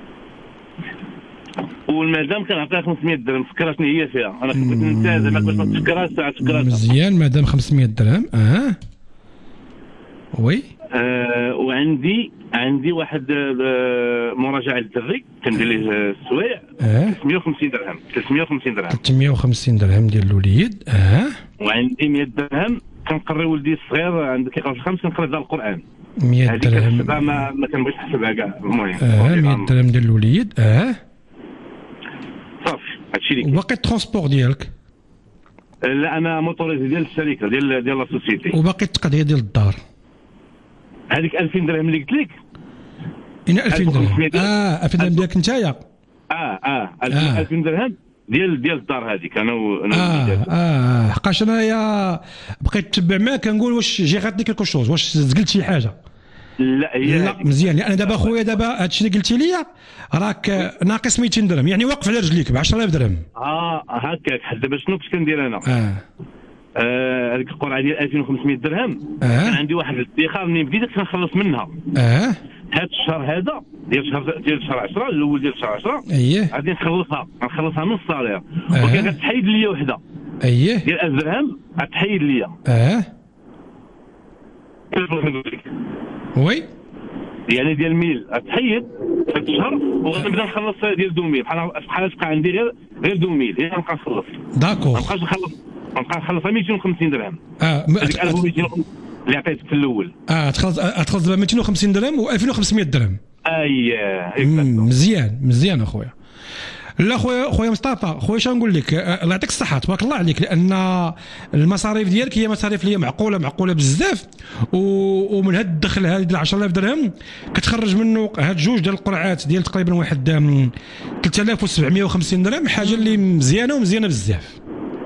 والمدام كنعطيها خمسمية درهم. فكرة شنو هي فيها؟ انا كنت ننسى زعما باش ما تفكرهاش ساعه تفكرها.
مزيان مدام خمسمية درهم. اه وي.
آه وعندي عندي واحد مراجعه للدري كندير ليه السوايع.
اه
ثلاثمية وخمسين درهم. ثلاثمية وخمسين درهم.
ثلاثمية وخمسين درهم ديال الوليد. اه
وعندي مية درهم كنقري ولدي الصغير عنده كيقرا في الخمس كنقري له القران.
مية درهم
ما ما كنبغيش نحسبها كاع. المهم
اه مية درهم ديال الوليد. اه
صافي هادشي اللي
وباقي الترونسبور ديالك؟
لا انا موتوريزي ديال الشركه ديال ديال لا سوسيتي.
وباقي التقضيه ديال الدار؟
هذيك ألفين درهم اللي قلت لك.
اين ألفين درهم؟ اه ألفين درهم ديالك نتايا.
اه اه ألفين درهم ديال ديال الدار هذيك انا وانا
اه اه حقاش انايا بقيت نتبع معاك كنقول واش جي غاتني كيلكو شوز، واش زقلت شي حاجه.
لا هي
لا مزيان، لان دابا خويا دابا هادشي اللي قلتي لي راك ناقص مئتين درهم، يعني واقف على رجليك ب عشرة آلاف درهم.
اه هكاك. حتى دابا شنو كنت كندير انا؟
اه
هذيك آه القرعه ديال ألفين وخمسمية درهم
آه.
كان عندي واحد الادخار منين بديت كنخلص منها.
اه
هذا الشهر هذا ديال شهر ديال شهر عشرة الاول ديال شهر عشرة
اييه
غادي نخلصها نخلصها نص صالير.
آه.
ولكن غتحيد ليا وحده
اييه
ديال ألف درهم غتحيد ليا.
اه وي
يعني ديال ميل غتحيد في الشهر وغنبدا نخلص ديال دوميل بحال بحال تبقى عندي غير غير دوميل هي غنبقى نخلص.
داكور
ما نبقاش نخلص نبقى نخلص مئتين وخمسين درهم.
اه
هذيك ألف ومئتين اللي عطيتك في الاول.
اه تخلص تخلص دابا مئتين وخمسين درهم و ألفين وخمسمية درهم.
اييه
مزيان مزيان اخويا. لا خويا خويا مصطفى خويا شنو نقول لك، الله يعطيك الصحه تبارك الله عليك، لان المصاريف ديالك هي مصاريف اللي هي معقوله معقوله بزاف، ومن هاد الدخل هذا ديال عشرة آلاف درهم كتخرج منه هاد جوج ديال القرعات ديال تقريبا واحد ثلاثة آلاف وسبعمية وخمسين درهم، حاجه اللي مزيانه ومزيانه بزاف.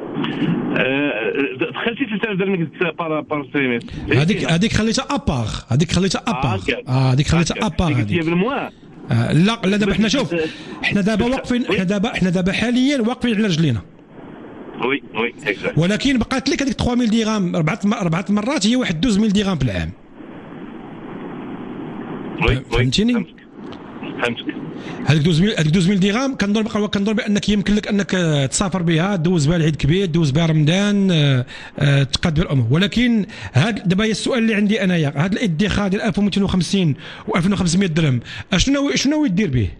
دخلتي ثلاثة آلاف درهم قلت بار بار تريميس.
هذيك هذيك خليتها ابار، هذيك خليتها ابار. اه هذيك خليتها ابار هذيك
بالموا.
آه لا لا دابا حنا شوف حنا دابا واقفين حنا دابا حنا دابا حاليا واقفين على رجلينا.
وي وي اكزاكت.
ولكن بقات لك هذيك ثلاثة مية درهم اربعه اربعه مرات هي واحد اثنين مية درهم في العام.
وي
فهمتيني؟
فهمتك.
هذيك اثنين مية هذيك اثنين مية درهم كنظن بقى كنظن بانك يمكن لك انك تسافر بها، دوز بها العيد كبير، دوز بها رمضان، تقاد بها الامور. ولكن هذا دابا هي السؤال اللي عندي انايا، هذا الادخار ديال ألف ومئتين وخمسين و ألفين وخمسمية درهم اشنو ناوي شنو ناوي دير به؟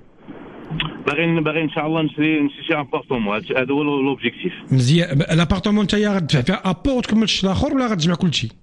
باغي باغي ان شاء الله نشري نشري شي ابارتمون، هذا هو لوبجيكتيف.
مزيان. الابارتمون نتايا غتدفع فيها ابور وتكمل الشهر الاخر ولا غتجمع كل شيء؟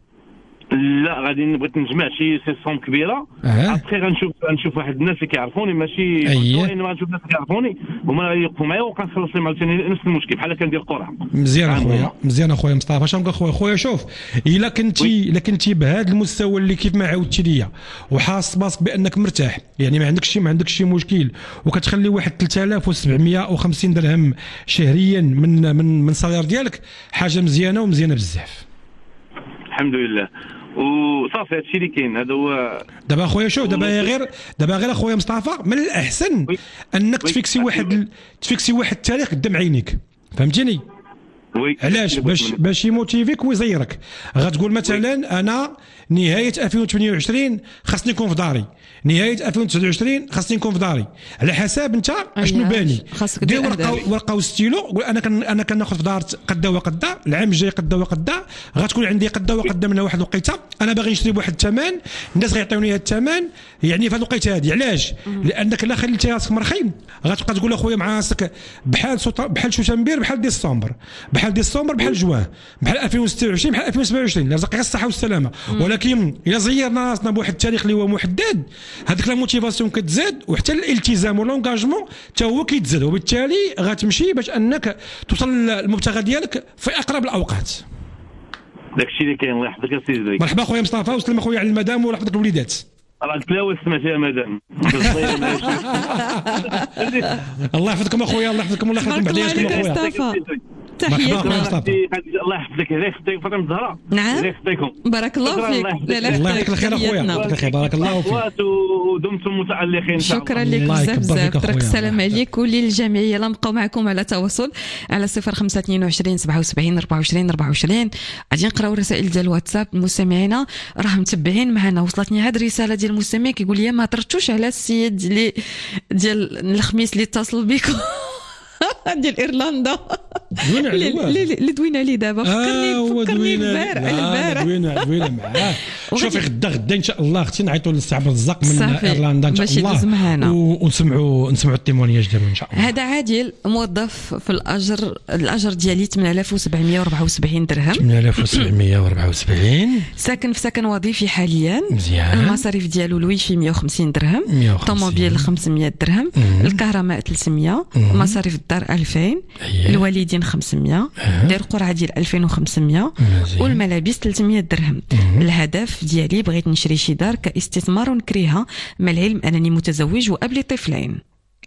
لا غادي بغيت نجمع شي سيسون كبيره. ابخي أه. غنشوف غنشوف واحد الناس اللي كيعرفوني ماشي
أيه.
ما غنشوف الناس اللي كيعرفوني هما غيوقفوا معايا وكنخلص لهم عاوتاني نفس المشكل بحال كندير قرعه. مزيان
اخويا مزيان اخويا مصطفى. اش نقول خويا خويا شوف الا كنتي الا كنتي بهذا المستوى اللي كيف ما عاودتي ليا وحاس باسك بانك مرتاح، يعني ما عندكش شي ما عندكش شي مشكل، وكتخلي واحد ثلاثة آلاف وسبعمية وخمسين درهم شهريا من من من الصالير ديالك، حاجه مزيانه ومزيانه بزاف.
الحمد لله وصافي هادشي اللي كاين. هذا هو دابا
اخويا شوف دابا غير دابا غير اخويا مصطفى من الاحسن وي. انك وي. تفيكسي واحد وي. تفيكسي واحد التاريخ قدام عينيك، فهمتيني؟ وي. علاش؟ باش باش يموتيفيك ويزيرك. غتقول مثلا انا نهايه ألفين وثمانية وعشرين خاصني نكون في داري، نهايه ألفين وتسعة وعشرين خاصني نكون في داري، على حساب انت اشنو باني. دير ورقه ورقه وستيلو قول انا كن انا كناخذ في دار قدا وقدا، العام الجاي قدا وقدا، غتكون عندي قدا وقدا من واحد الوقيته، انا باغي نشري بواحد الثمن، الناس غيعطيوني هذا الثمن، يعني في هذه الوقيته هذه. علاش؟ لانك الا خليتي راسك مرخي غتبقى تقول اخويا مع راسك بحال بحال شوشنبير، بحال ديسمبر، بحال ديسمبر، بحال جوان، بحال ألفين وستة وعشرين، بحال ألفين وسبعة وعشرين، رزق غير الصحه والسلامه. ولكن الا زيرنا راسنا بواحد التاريخ اللي هو محدد، هذيك لا موتيفاسيون كتزاد، وحتى الالتزام والانجاجمون حتى هو كيتزاد، وبالتالي غتمشي باش انك توصل للمبتغى ديالك في اقرب الاوقات.
داكشي اللي كاين. الله يحفظك يا سيدي.
مرحبا خويا مصطفى، وسلم خويا على المدام ولا يحفظك الوليدات.
راه تلاوى سمعت يا مدام.
الله يحفظكم اخويا، الله يحفظكم، الله يخليكم بعدياتكم اخويا.
تحياتنا.
الله يحفظك. الله يخليك فاطمه الزهراء.
نعم.
الله يخليكم.
بارك الله فيك. لا لا
الله يعطيك الخير اخويا، الله يعطيك الخير، بارك الله فيك.
ودمتم متألقين ان شاء الله.
شكرا لك بزاف بزاف. ترك السلام عليك وللجميع. يلا نبقاو معكم على تواصل على صفر خمسة اثنين وعشرين سبعة وسبعين أربعة وعشرين أربعة وعشرين. غادي نقراو الرسائل ديال الواتساب. مستمعينا راه متبعين معنا. وصلتني هاد الرساله ديال المستمع كيقول لي ما هضرتوش على السيد اللي ديال الخميس اللي اتصل بكم ديال ايرلندا اللي دوينا عليه دابا. فكرني فكرني البارح البارح
دوينا دوينا معاه. شوفي غدا غدا ان شاء الله اختي نعيطوا للسي عبد الرزاق من ايرلندا ان شاء الله ونسمعوا نسمعوا التيمونياج ديالو ان شاء الله.
هذا عادل موظف في الاجر الاجر ديالي ثمانية آلاف وسبعمية وأربعة وسبعين درهم.
ثمانية آلاف وسبعمية وأربعة وسبعين.
ساكن في سكن وظيفي حاليا.
مزيان.
المصاريف ديالو الويفي مية وخمسين درهم، طوموبيل خمسمية درهم، الكهرباء ثلاثمية، مصاريف الدار ألفين، الوالدين خمسمية، داير قرعه ديال ألفين وخمسمية، والملابس ثلاثمية درهم. الهدف ديالي بغيت نشري شي دار كاستثمار ونكريها، مع العلم انني متزوج واب لطفلين.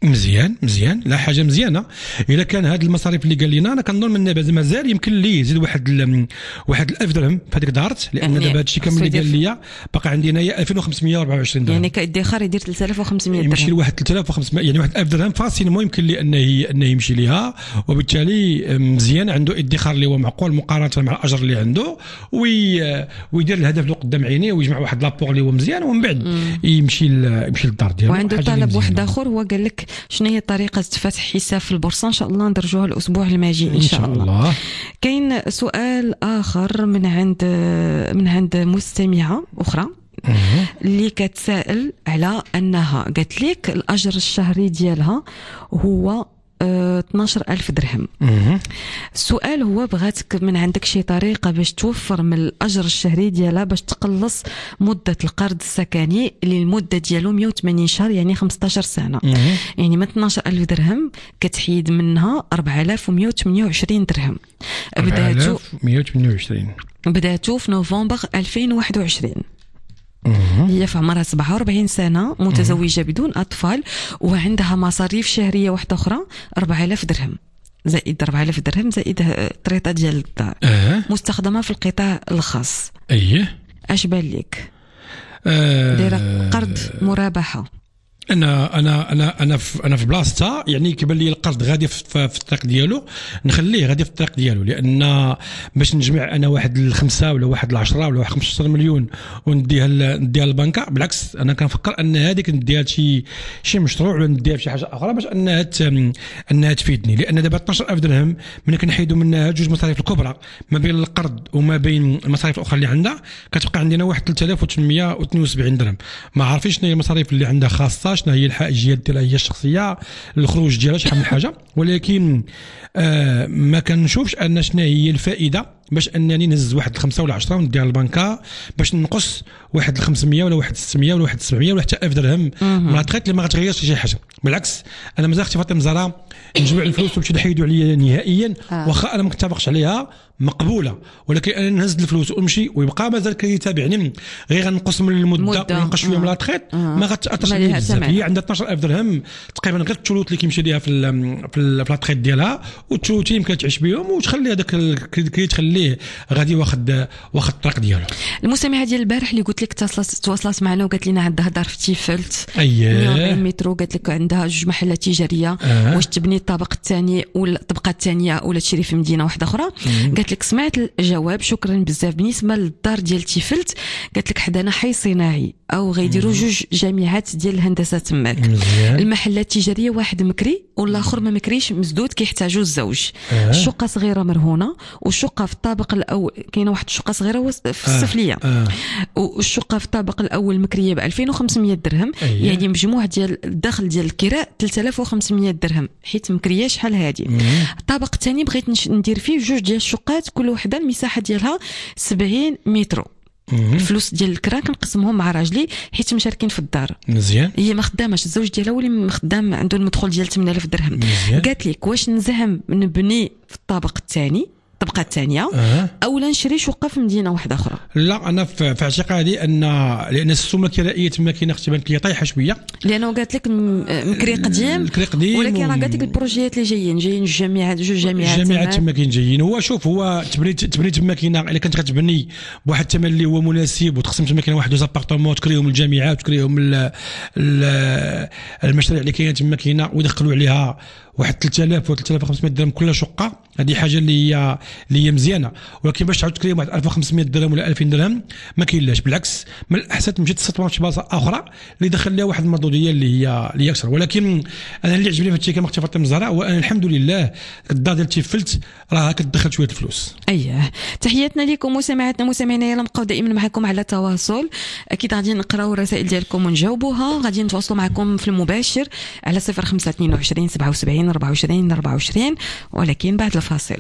مزيان مزيان لا حاجه مزيانه. الا كان هذه المصاريف اللي قال لنا انا كنظن من دابا مازال يمكن ليه يزيد واحد واحد الألف درهم في هذيك دارت، لان دابا هذا الشيء كامل اللي قال لي باقي عندي هنايا ألفين وخمسمية وأربعة وعشرين درهم،
يعني كادخار يدير ثلاثة آلاف وخمسمية درهم،
يمشي لواحد ثلاثة آلاف وخمسمية يعني واحد ألف درهم فاسينمون يمكن لي انه انه يمشي ليها، وبالتالي مزيان عنده ادخار اللي هو معقول مقارنه مع الاجر اللي عنده، وي ويدير الهدف اللي قدام عينيه ويجمع واحد لابور اللي هو مزيان، ومن بعد يمشي يمشي للدار ديالو.
وعنده طلب واحد اخر، هو قال لك شنو هي طريقه فتح حساب في البورصه، ان شاء الله ندرجوها الاسبوع الماجي ان شاء الله. الله. كاين سؤال اخر من عند من عند مستمعه اخرى اللي كتسائل على انها قالت لك الاجر الشهري ديالها هو اثناش ألف درهم. السؤال هو بغاتك من عندك شي طريقه باش توفر من الاجر الشهري ديالها باش تقلص مده القرض السكني اللي المده ديالو مية وثمانين شهر يعني خمسطاش سنه. يعني من اثناش ألف درهم كتحيد منها أربعة آلاف ومية وثمانية وعشرين درهم. بداتو
مية وثمانية وعشرين
بداتو في نوفمبر ألفين وواحد وعشرين. هي في عمرها سبعة وأربعين سنة، متزوجة بدون أطفال، وعندها مصاريف شهرية واحدة أخرى أربعة آلاف درهم زائد أربعة آلاف درهم زائد طريطة ديال الدار أه. مستخدمة في القطاع الخاص.
أيه
أش بان لك؟ أه. دايرة قرض مرابحة.
انا انا انا انا في انا في بلاصتها، يعني كيبان لي القرض غادي في, في الطريق ديالو، نخليه غادي في الطريق ديالو، لان باش نجمع انا واحد الخمسه ولا واحد العشرة ولا واحد خمسطاش مليون ونديها نديها للبنكه، بالعكس انا كنفكر ان هذيك نديها لشي شي مشروع ولا نديها لشي حاجه اخرى باش انها انها تفيدني، لان دابا اثناش ألف درهم ملي كنحيدوا منها جوج مصاريف الكبرى ما بين القرض وما بين المصاريف الاخرى اللي عندها، كتبقى عندنا واحد ثلاثة آلاف وثمانمية واثنين وسبعين درهم. ما عارفينش شنو هي المصاريف اللي عندها خاصه، شنو هي الحائجيات ديالها هي الشخصيه، الخروج ديالها شحال من حاجه، ولكن آه ما كنشوفش ان شنو هي الفائده باش انني نهز واحد الخمسه ولا عشرة ونديها للبنكه باش نقص واحد الخمسمية ولا واحد ستمية ولا واحد سبعمية ولا حتى ألف درهم من الطريق اللي ما غتغيرش شي حاجه. بالعكس انا مازال اختي فاطمه الزهراء نجمع الفلوس ونمشي نحيدوا عليا نهائيا، آه. واخا انا ما كنتفقش عليها مقبوله، ولكن انا نهز الفلوس ونمشي ويبقى مازال كيتابعني غير غنقص من المده ونقص شويه من الطريق آه. ما غتاثرش عليا بزاف. هي عندها اثناش ألف درهم تقريبا غير الثلوث اللي كيمشي ليها في في الطريق ديالها، والثلوث يمكن تعيش بهم وتخلي هذاك الكريديت تخليه غادي واخد واخد الطريق ديالو.
المستمعه ديال البارح اللي قلت لك تواصلت معنا وقالت لنا عندها دار في تيفلت
اييه
مية وأربعين متر، قالت لك عندها جوج محلات تجاريه آه. واش تبني الطابق الثاني ولا الطبقه الثانيه ولا تشري في مدينه واحده اخرى. قالت لك سمعت الجواب شكرا بزاف. بالنسبه للدار ديال تيفلت قالت لك حدانا حي صناعي او غيديروا جوج جامعات ديال الهندسه تماك. المحلات التجاريه واحد مكري والاخر ما مكريش مسدود كيحتاجوا الزوج آه. الشقه صغيره مرهونه، والشقه في الطابق الاول كاينه واحد الشقه صغيره في السفليه آه. آه. والشقه في الطابق الاول مكريه ب ألفين وخمسمية درهم أيه. يعني مجموع ديال الدخل ديال الكراء ثلاثة آلاف وخمسمية درهم حيت مكريه شحال هادي. الطابق الثاني بغيت ندير فيه جوج ديال الشقات كل وحده المساحه ديالها سبعين متر. الفلوس ديال الكرا كنقسمهم مع راجلي حيت مشاركين في الدار.
مزيان.
هي ما خداماش، الزوج ديالها هو اللي خدام عنده المدخول ديال ثمانية آلاف درهم. قالت لك واش نزهم نبني في الطابق الثاني الطبقه الثانيه أه. او لا نشري شقه في مدينه واحده اخرى.
لا انا في اعتقادي ان لان السومه الكرائيه تما كاينه اختبان لي طايحه شويه،
لانه قالت لك مكري قديم
قديم
ولكن راه قالت لك البروجيات اللي جايين جايين جوج جامعات جوج جامعات
الجامعات تما كاين جايين. هو شوف هو تبني تبني تما كاينه الا كنت غتبني بواحد الثمن اللي هو مناسب وتقسم تما كاين واحد دوز ابارتمون تكريهم الجامعات وتكريهم المشاريع اللي كاينه تما كاينه ويدخلوا عليها واحد ثلاثة آلاف و ثلاثة آلاف وخمسمية درهم كل شقه، هذه حاجه اللي هي اللي هي مزيانه، ولكن باش تعاود تكريم واحد ألف وخمسمية درهم ولا ألفين درهم ما كاينلاش. بالعكس من الاحسن تمشي تستثمر في بلاصه اخرى اللي دخل لها واحد المردوديه اللي هي اللي اكثر. ولكن انا اللي عجبني في هادشي كما اختي فاطمه الزهراء هو انا الحمد لله الدار ديال تيفلت راه كتدخل شويه الفلوس.
اييه تحياتنا لكم مستمعاتنا مستمعينا، يلا نبقاو دائما معكم على تواصل، اكيد غادي نقراو الرسائل ديالكم ونجاوبوها، غادي نتواصلوا معكم في المباشر على صفر خمسة اثنين وعشرين سبعة وسبعين أربعة وعشرين أربعة وعشرين، ولكن بعد الفاصل.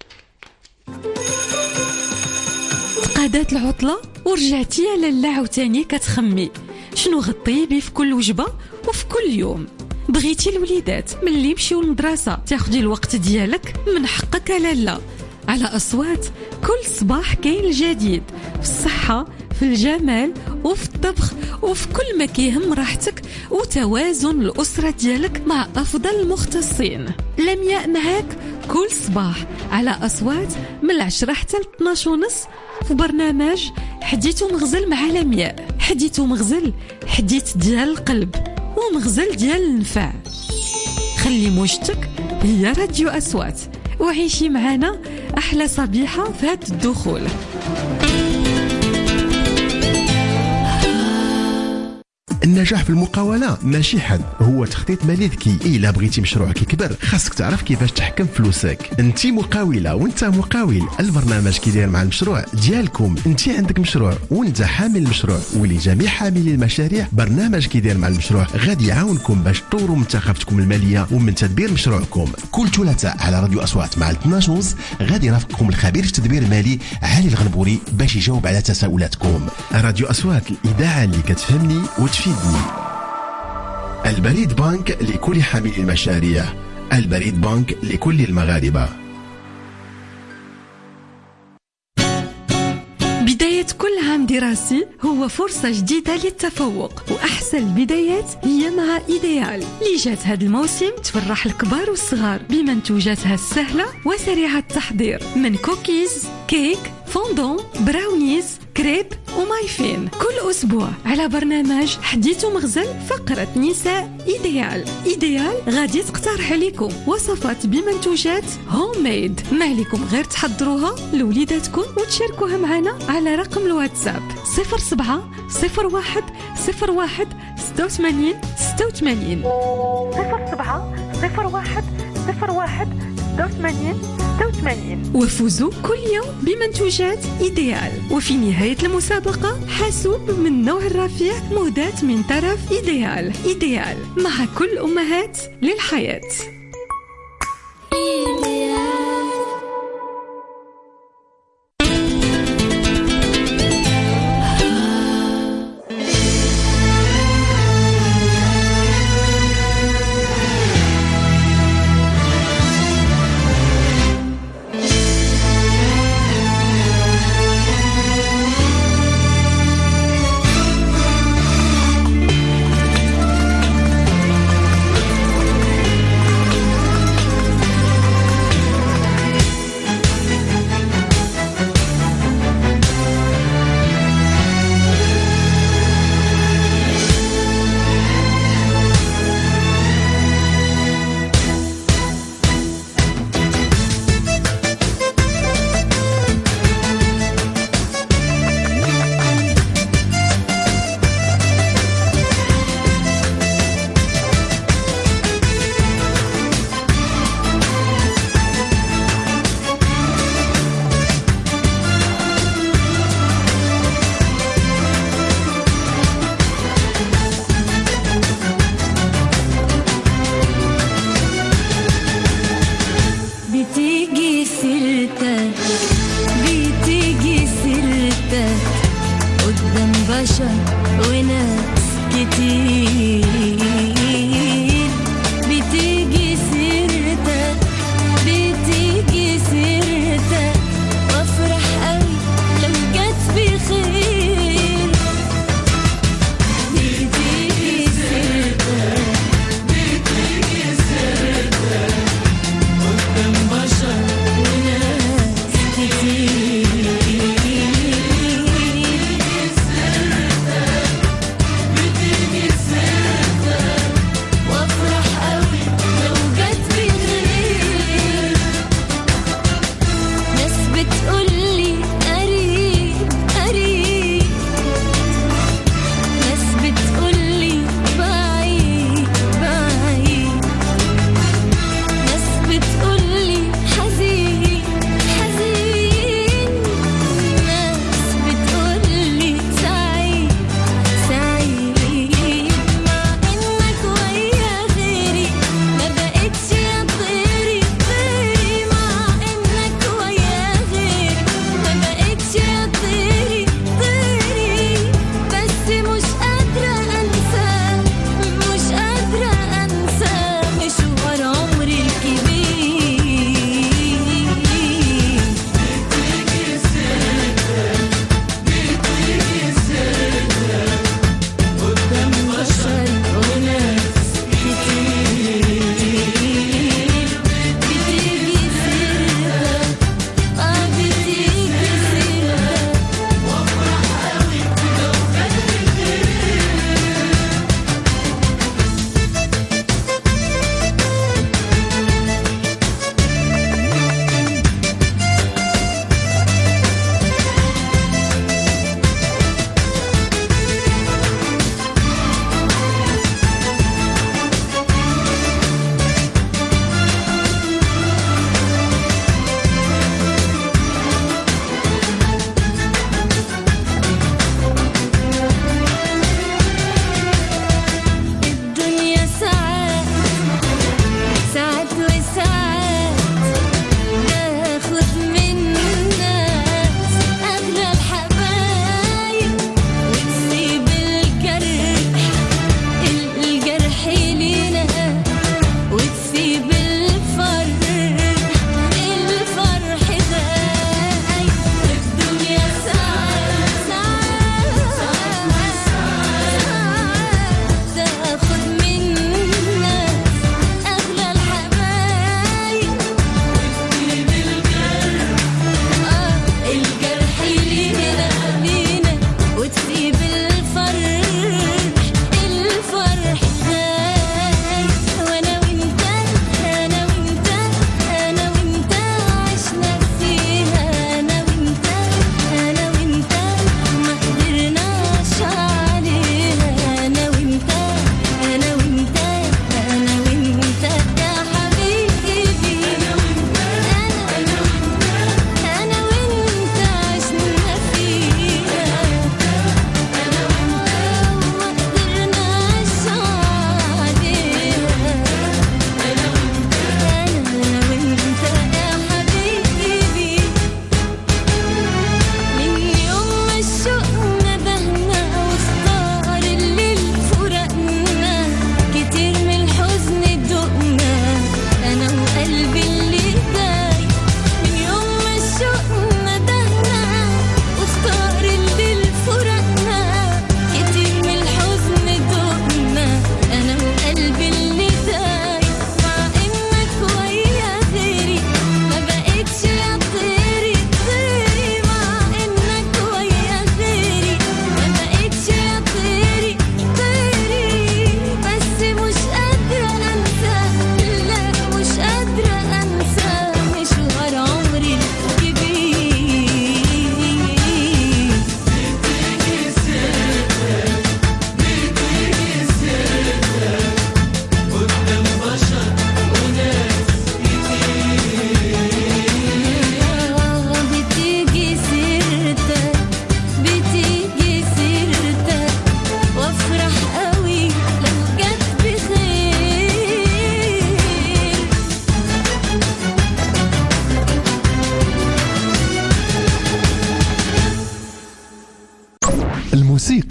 تقادات العطلة ورجعتي على اللعب تاني كتخمي شنو غطيبي في كل وجبة وفي كل يوم. بغيتي الوليدات ملي يمشيو للمدرسة تاخدي الوقت ديالك من حقك على لا. على أصوات كل صباح كاين الجديد في الصحة في الجمال وفي الطبخ وفي كل ما كيهم راحتك وتوازن الأسرة ديالك مع أفضل المختصين. لمياء معاك كل صباح على أصوات من العشرة حتى الاثناش ونص في برنامج حديث ومغزل مع لمياء. حديث ومغزل، حديث ديال القلب ومغزل ديال النفع. خلي موجتك هي راديو أصوات وعيشي معنا أحلى صبيحة في هذا الدخول.
النجاح في المقاولة ماشي حد، هو تخطيط مالي ذكي. إلا بغيتي مشروعك يكبر خاصك تعرف كيفاش تحكم فلوسك. انتي مقاولة وانت مقاول، البرنامج كيدير مع المشروع ديالكم. انتي عندك مشروع وانت حامل المشروع، ولجميع حاملي المشاريع برنامج كيدير مع المشروع غادي يعاونكم باش تطوروا من ثقافتكم المالية ومن تدبير مشروعكم. كل ثلاثاء على راديو أصوات مع اثناش ونص غادي يرافقكم الخبير في التدبير المالي علي الغنبوري باش يجاوب على تساؤلاتكم. راديو أصوات، الإذاعة اللي كتفهمني وتفيدني. البريد بنك لكل حامل المشاريع، البريد بنك لكل المغاربة.
بداية كل عام دراسي هو فرصة جديدة للتفوق، وأحسن البدايات هي مع إيديال اللي جات هذا الموسم تفرح الكبار والصغار بمنتوجاتها السهلة وسريعة التحضير، من كوكيز، كيك، فوندون، براونيز، كريب ومايفين. كل أسبوع على برنامج حديث ومغزل فقرة نساء إيديال. إيديال غادي تقترح عليكم وصفات بمنتوجات هوم ميد، ما عليكم غير تحضروها لوليداتكم وتشاركوها معنا على رقم الواتساب صفر سبعة صفر واحد صفر واحد ستة وثمانين ستة وثمانين صفر سبعة صفر واحد صفر واحد ستة وثمانين ستة وثمانين. وفوزوا كل يوم بمنتوجات إيديال، وفي نهاية المسابقة حاسوب من نوع الرفيع مهداة من طرف إيديال. إيديال مع كل أمهات للحياة.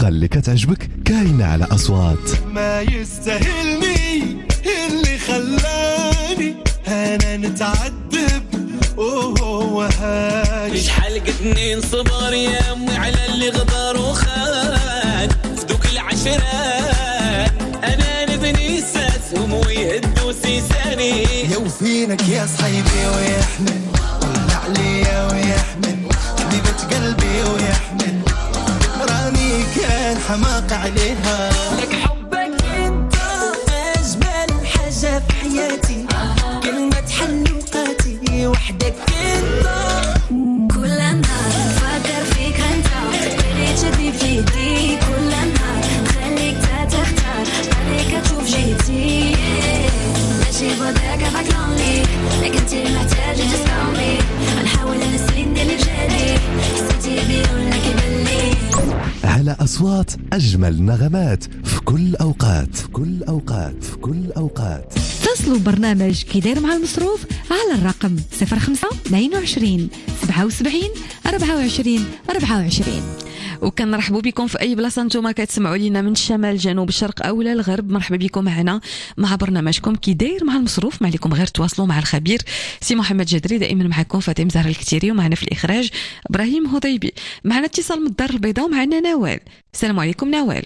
اللي كتعجبك كاينه على اصوات.
ما يستاهلني اللي خلاني انا نتعذب وهو هاني.
شحال قدني نصبر يا امي على اللي غدر وخان في دوك العشرات. انا نبني ساسهم ويهدوا سيساني.
يا وفينك يا صحيبي ويحمل ولا عليا ويحمل حبيبة قلبي ويحمل راني كان حماق عليها.
لك حبك انت اجمل حاجه في حياتي. كلمه حلوقاتي وحدك انت.
كل نهار نفكر فيك انت تبغي تشدني في يدي. كل نهار نخليك تختار عليك تشوف جيتي. ماشي بوداك ابعت لونلي لكن انتي محتاجه تسمعوني. غنحاول نسلي ندير بجدي حسيتي بيه ولا كيبان
على أصوات أجمل نغمات في كل أوقات في كل أوقات في كل أوقات.
اتصلوا برنامج كي داير مع المصروف على الرقم صفر خمسة اثنين وعشرين سبعة وسبعين أربعة وعشرين أربعة وعشرين.
وكنرحبوا بكم في اي بلاصه نتوما كتسمعوا لينا من الشمال الجنوب الشرق او الغرب. مرحبا بكم معنا مع برنامجكم كي داير مع المصروف. ما عليكم غير تواصلوا مع الخبير سي محمد جدري. دائما معكم فاطمه زهره الكتيري ومعنا في الاخراج ابراهيم هضيبي. معنا اتصال من الدار البيضاء ومعنا نوال. السلام عليكم نوال.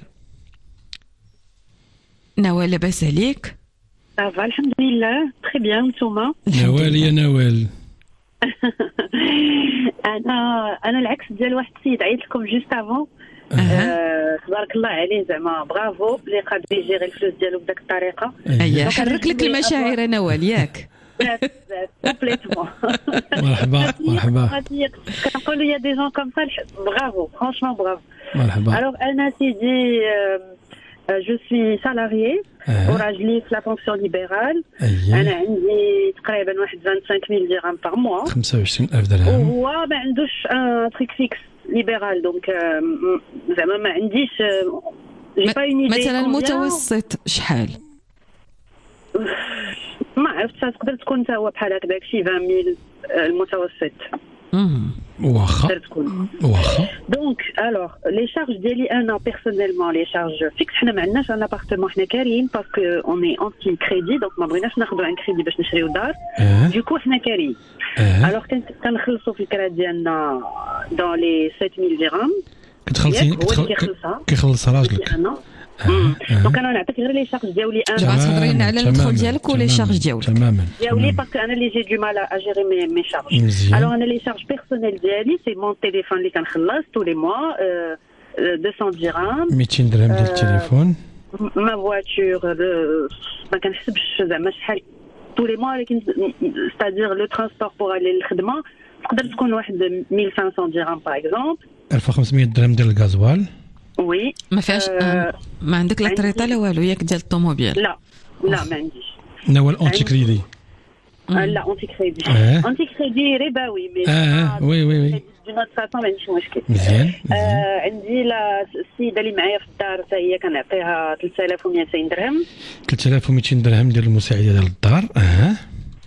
نوال لاباس عليك؟
صافا الحمد لله تري بيان. نتوما؟
نوال يا نوال.
انا انا العكس ديال واحد السيد عيط لكم جوست افون. تبارك الله عليه زعما برافو اللي قادر يجيري الفلوس ديالو بداك الطريقه.
اييه حرك لك المشاعر نوال ياك.
كومبليتومون.
مرحبا مرحبا.
كنقولوا يا دي جون كوم سا برافو فرانشمون برافو.
مرحبا.
الوغ انا سيدي جو سوي سالاريي وراجلي في لا فونكسيون ليبرال. انا عندي تقريبا واحد خمسة وعشرين ألف درهم باغ موا.
خمسة وعشرين ألف درهم.
وهو ما عندوش ان تريك فيكس ليبرال دونك زعما ما عنديش جي با اون ايدي.
مثلا المتوسط شحال؟
ما عرفتش تقدر تكون حتى هو بحال هكذاك شي عشرين ألف المتوسط.
واخا واخا.
دونك الوغ لي شارج ديالي انا بيرسونيلمون لي شارج فيكس. حنا ما عندناش ان ابارتمون حنا كاريين باسكو اوني اونتي كريدي دونك ما بغيناش ناخذوا ان كريدي باش نشريو دار. دوكو حنا كاريين. الوغ كنخلصوا في الكرا ديالنا دون لي سبعة آلاف درهم.
كتخلصي كيخلص راجلك.
دونك انا نعطيك غير لي شارج ديالي انا.
تهضري لنا على الدخول ديالك ولي شارج ديالك.
تماما
ديالي باسكو انا اللي جي دو مال ا جيري مي مي شارج. الوغ انا لي شارج بيرسونيل ديالي سي مون تيليفون اللي كنخلص تو لي موا مئتين درهم.
مئتين درهم ديال التليفون.
ما فواتور ما كنحسبش زعما شحال تو لي موا ولكن ستادير لو ترانسبور بوغ الي للخدمه تقدر تكون واحد ألف وخمسمية درهم باغ اكزومبل.
ألف وخمسمية درهم ديال الغازوال.
وي
ما فيهاش آه ما عندك لا طريطه لا والو ياك ديال الطوموبيل؟
لا لا ما عنديش.
نوال اونتي كريدي.
لا اونتي كريدي. اونتي كريدي ربوي مي
اه وي وي وي
دو نوت فاسون ما عنديش مشكل.
مزيان.
عندي لا السيده اللي معايا في الدار حتى هي كنعطيها ثلاثة آلاف ومئتين درهم.
ثلاثة آلاف ومئتين درهم ديال المساعده ديال الدار. اه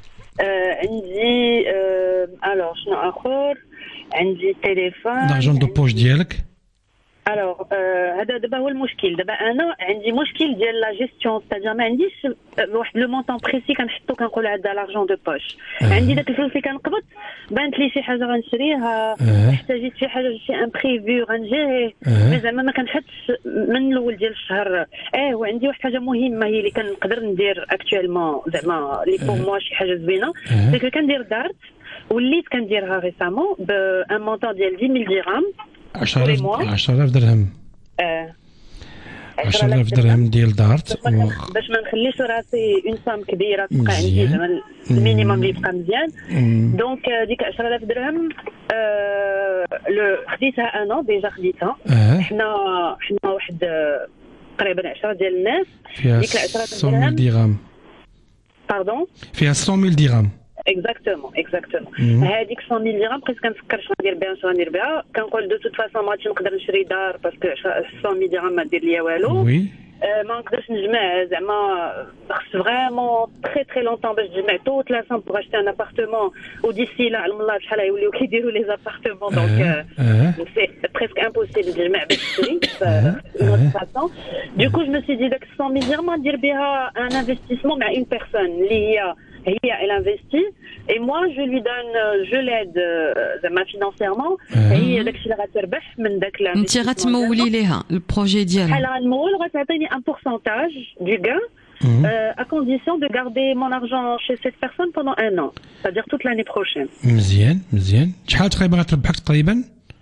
عندي الوغ شنو اخر عندي تليفون.
لارجون دو بوش ديالك.
الوغ هذا دابا هو المشكل. دابا انا عندي مشكل ديال لا جيستيون ستادير ما عنديش واحد لو مونطون بريسي كنحطو كنقول هذا لارجون دو بوش. عندي داك الفلوس اللي كنقبض بانت لي شي حاجه غنشريها احتاجيت شي حاجه شي امبريفي غنجيه مي زعما ما كنحطش من الاول ديال الشهر. اه وعندي واحد حاجه مهمه هي اللي كنقدر ندير اكطوالمون زعما لي بور موا شي حاجه زوينه ديك كندير دارت وليت كنديرها ريسامون بان مونطون ديال عشرة آلاف درهم.
عشرة آلاف درهم.
اه
عشرة آلاف درهم ديال دارت
باش ما نخليش راسي اون سام كبيره تبقى عندي زعما المينيموم اللي يبقى مزيان. دونك ديك عشرة آلاف درهم لو خديتها انا ديجا خديتها. حنا حنا واحد تقريبا عشرة ديال الناس.
ديك عشرة آلاف درهم باردون فيها مية درهم.
اكزاكتومون اكزاكتومون هذيك مية درهم بقيت كنفكر شنو ندير بها شنو ندير بها. كنقول دو توت فاسون ما غاديش نقدر نشري دار باسكو مية درهم ما دير ليا والو.
وي
ما نقدرش نجمع زعما خص فريمون تري تري لونطون باش تجمع توت لا سام بوغ اشتي ان ابارتمون وديسي لا علم الله بشحال غيوليو كيديروا لي زابارتمون دونك سي بريسك امبوسيبل تجمع باش تشري اون فاسون. دو كو جو مي سي دي داك مية ميل درهم ندير بها ان انفستيسمون مع اون بيرسون اللي هي هي elle investit et moi je lui donne je l'aide زعما فينانسيرمون هي داكشي اللي غتربح من داك لا.
انت غتمولي ليها البروجي ديالها
بحال غنمول غتعطيني ان بورسونتاج du gain euh, à condition de garder mon argent chez cette personne pendant un an, c'est-à-dire toute l'année prochaine.
مزيان مزيان. شحال تقريبا غتربحك تقريبا؟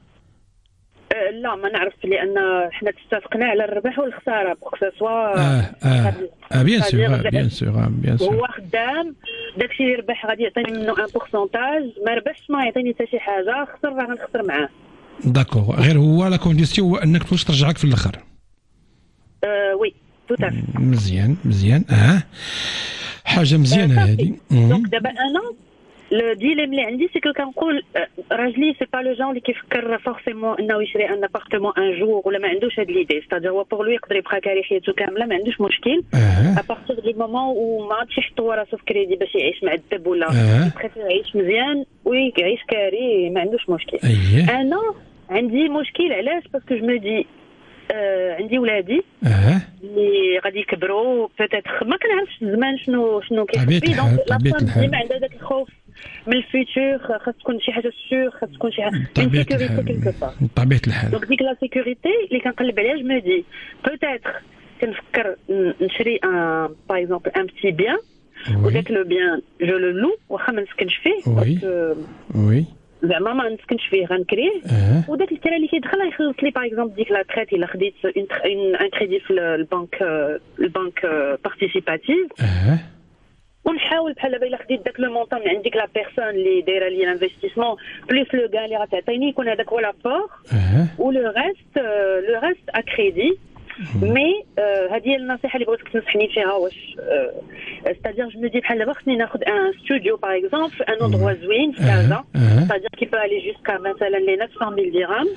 لا ما نعرف لان حنا اتفقنا على الربح والخساره بوغ سو سوا
اه اه اه بيان سور بيان سور بيان سور.
هو خدام داكشي اللي ربح غادي يعطيني منه ان بورسونتاج، ما ربحش ما يعطيني حتى شي حاجه، خسر راه غنخسر معاه.
داكور، غير هو لا كونديسيون هو انك تواش ترجعك في الاخر.
اه وي تو تافي.
مزيان مزيان. اه حاجه مزيانه هذه.
دونك دابا انا لو ديليم اللي عندي سي كو كنقول راجلي سي با لو جون اللي كيفكر فورسيمون انه يشري ان ابارتمون ان جور ولا ما عندوش هاد ليدي، ستادير هو بور لو يقدر يبقى كاري حياته كامله ما عندوش مشكل ا بارتير دو مومون و ما عادش يحط راسو في كريدي باش يعيش معذب ولا يبغي يعيش مزيان ويعيش كاري ما عندوش مشكل. انا عندي مشكل علاش؟ باسكو جو مو دي آه عندي ولادي اللي غادي يكبروا بوتيتر ما كنعرفش الزمان شنو شنو كيخبي، دونك لاباس ديما عندها داك الخوف من الفيتور، خاص تكون شي حاجه سيغ، خاص تكون شي حاجه سيكوريتي كيلكو بار.
طبيعه الحال.
دونك ديك لا سيكوريتي اللي كنقلب عليها جو مو دي بوتيتر كنفكر نشري ان باغ اكزومبل ان بتي بيان وداك لو بيان جو لو لو واخا ما نسكنش فيه
باسكو وي
زعما ما نسكنش فيه غنكريه وداك الكرا اللي كيدخل غيخلص لي باغ اكزومبل ديك لا تريت الا خديت ان كريدي في البنك البنك بارتيسيباتيف ونحاول بحال دابا الا خديت داك لو مونطون من عندك لا بيرسون اللي دايره لي انفستيسمون بليس لو كان اللي غتعطيني يكون هذاك هو لابور و لو ريست لو ريست ا كريدي. مي هذه هي النصيحه اللي بغيتك تنصحني فيها. واش ستادير جو مو دي بحال دابا خصني ناخذ ان ستوديو باغ اكزومبل في ان اندروا زوين في كازا، ستادير كي بو الي جوسكا مثلا لي neuf cent mille dirhams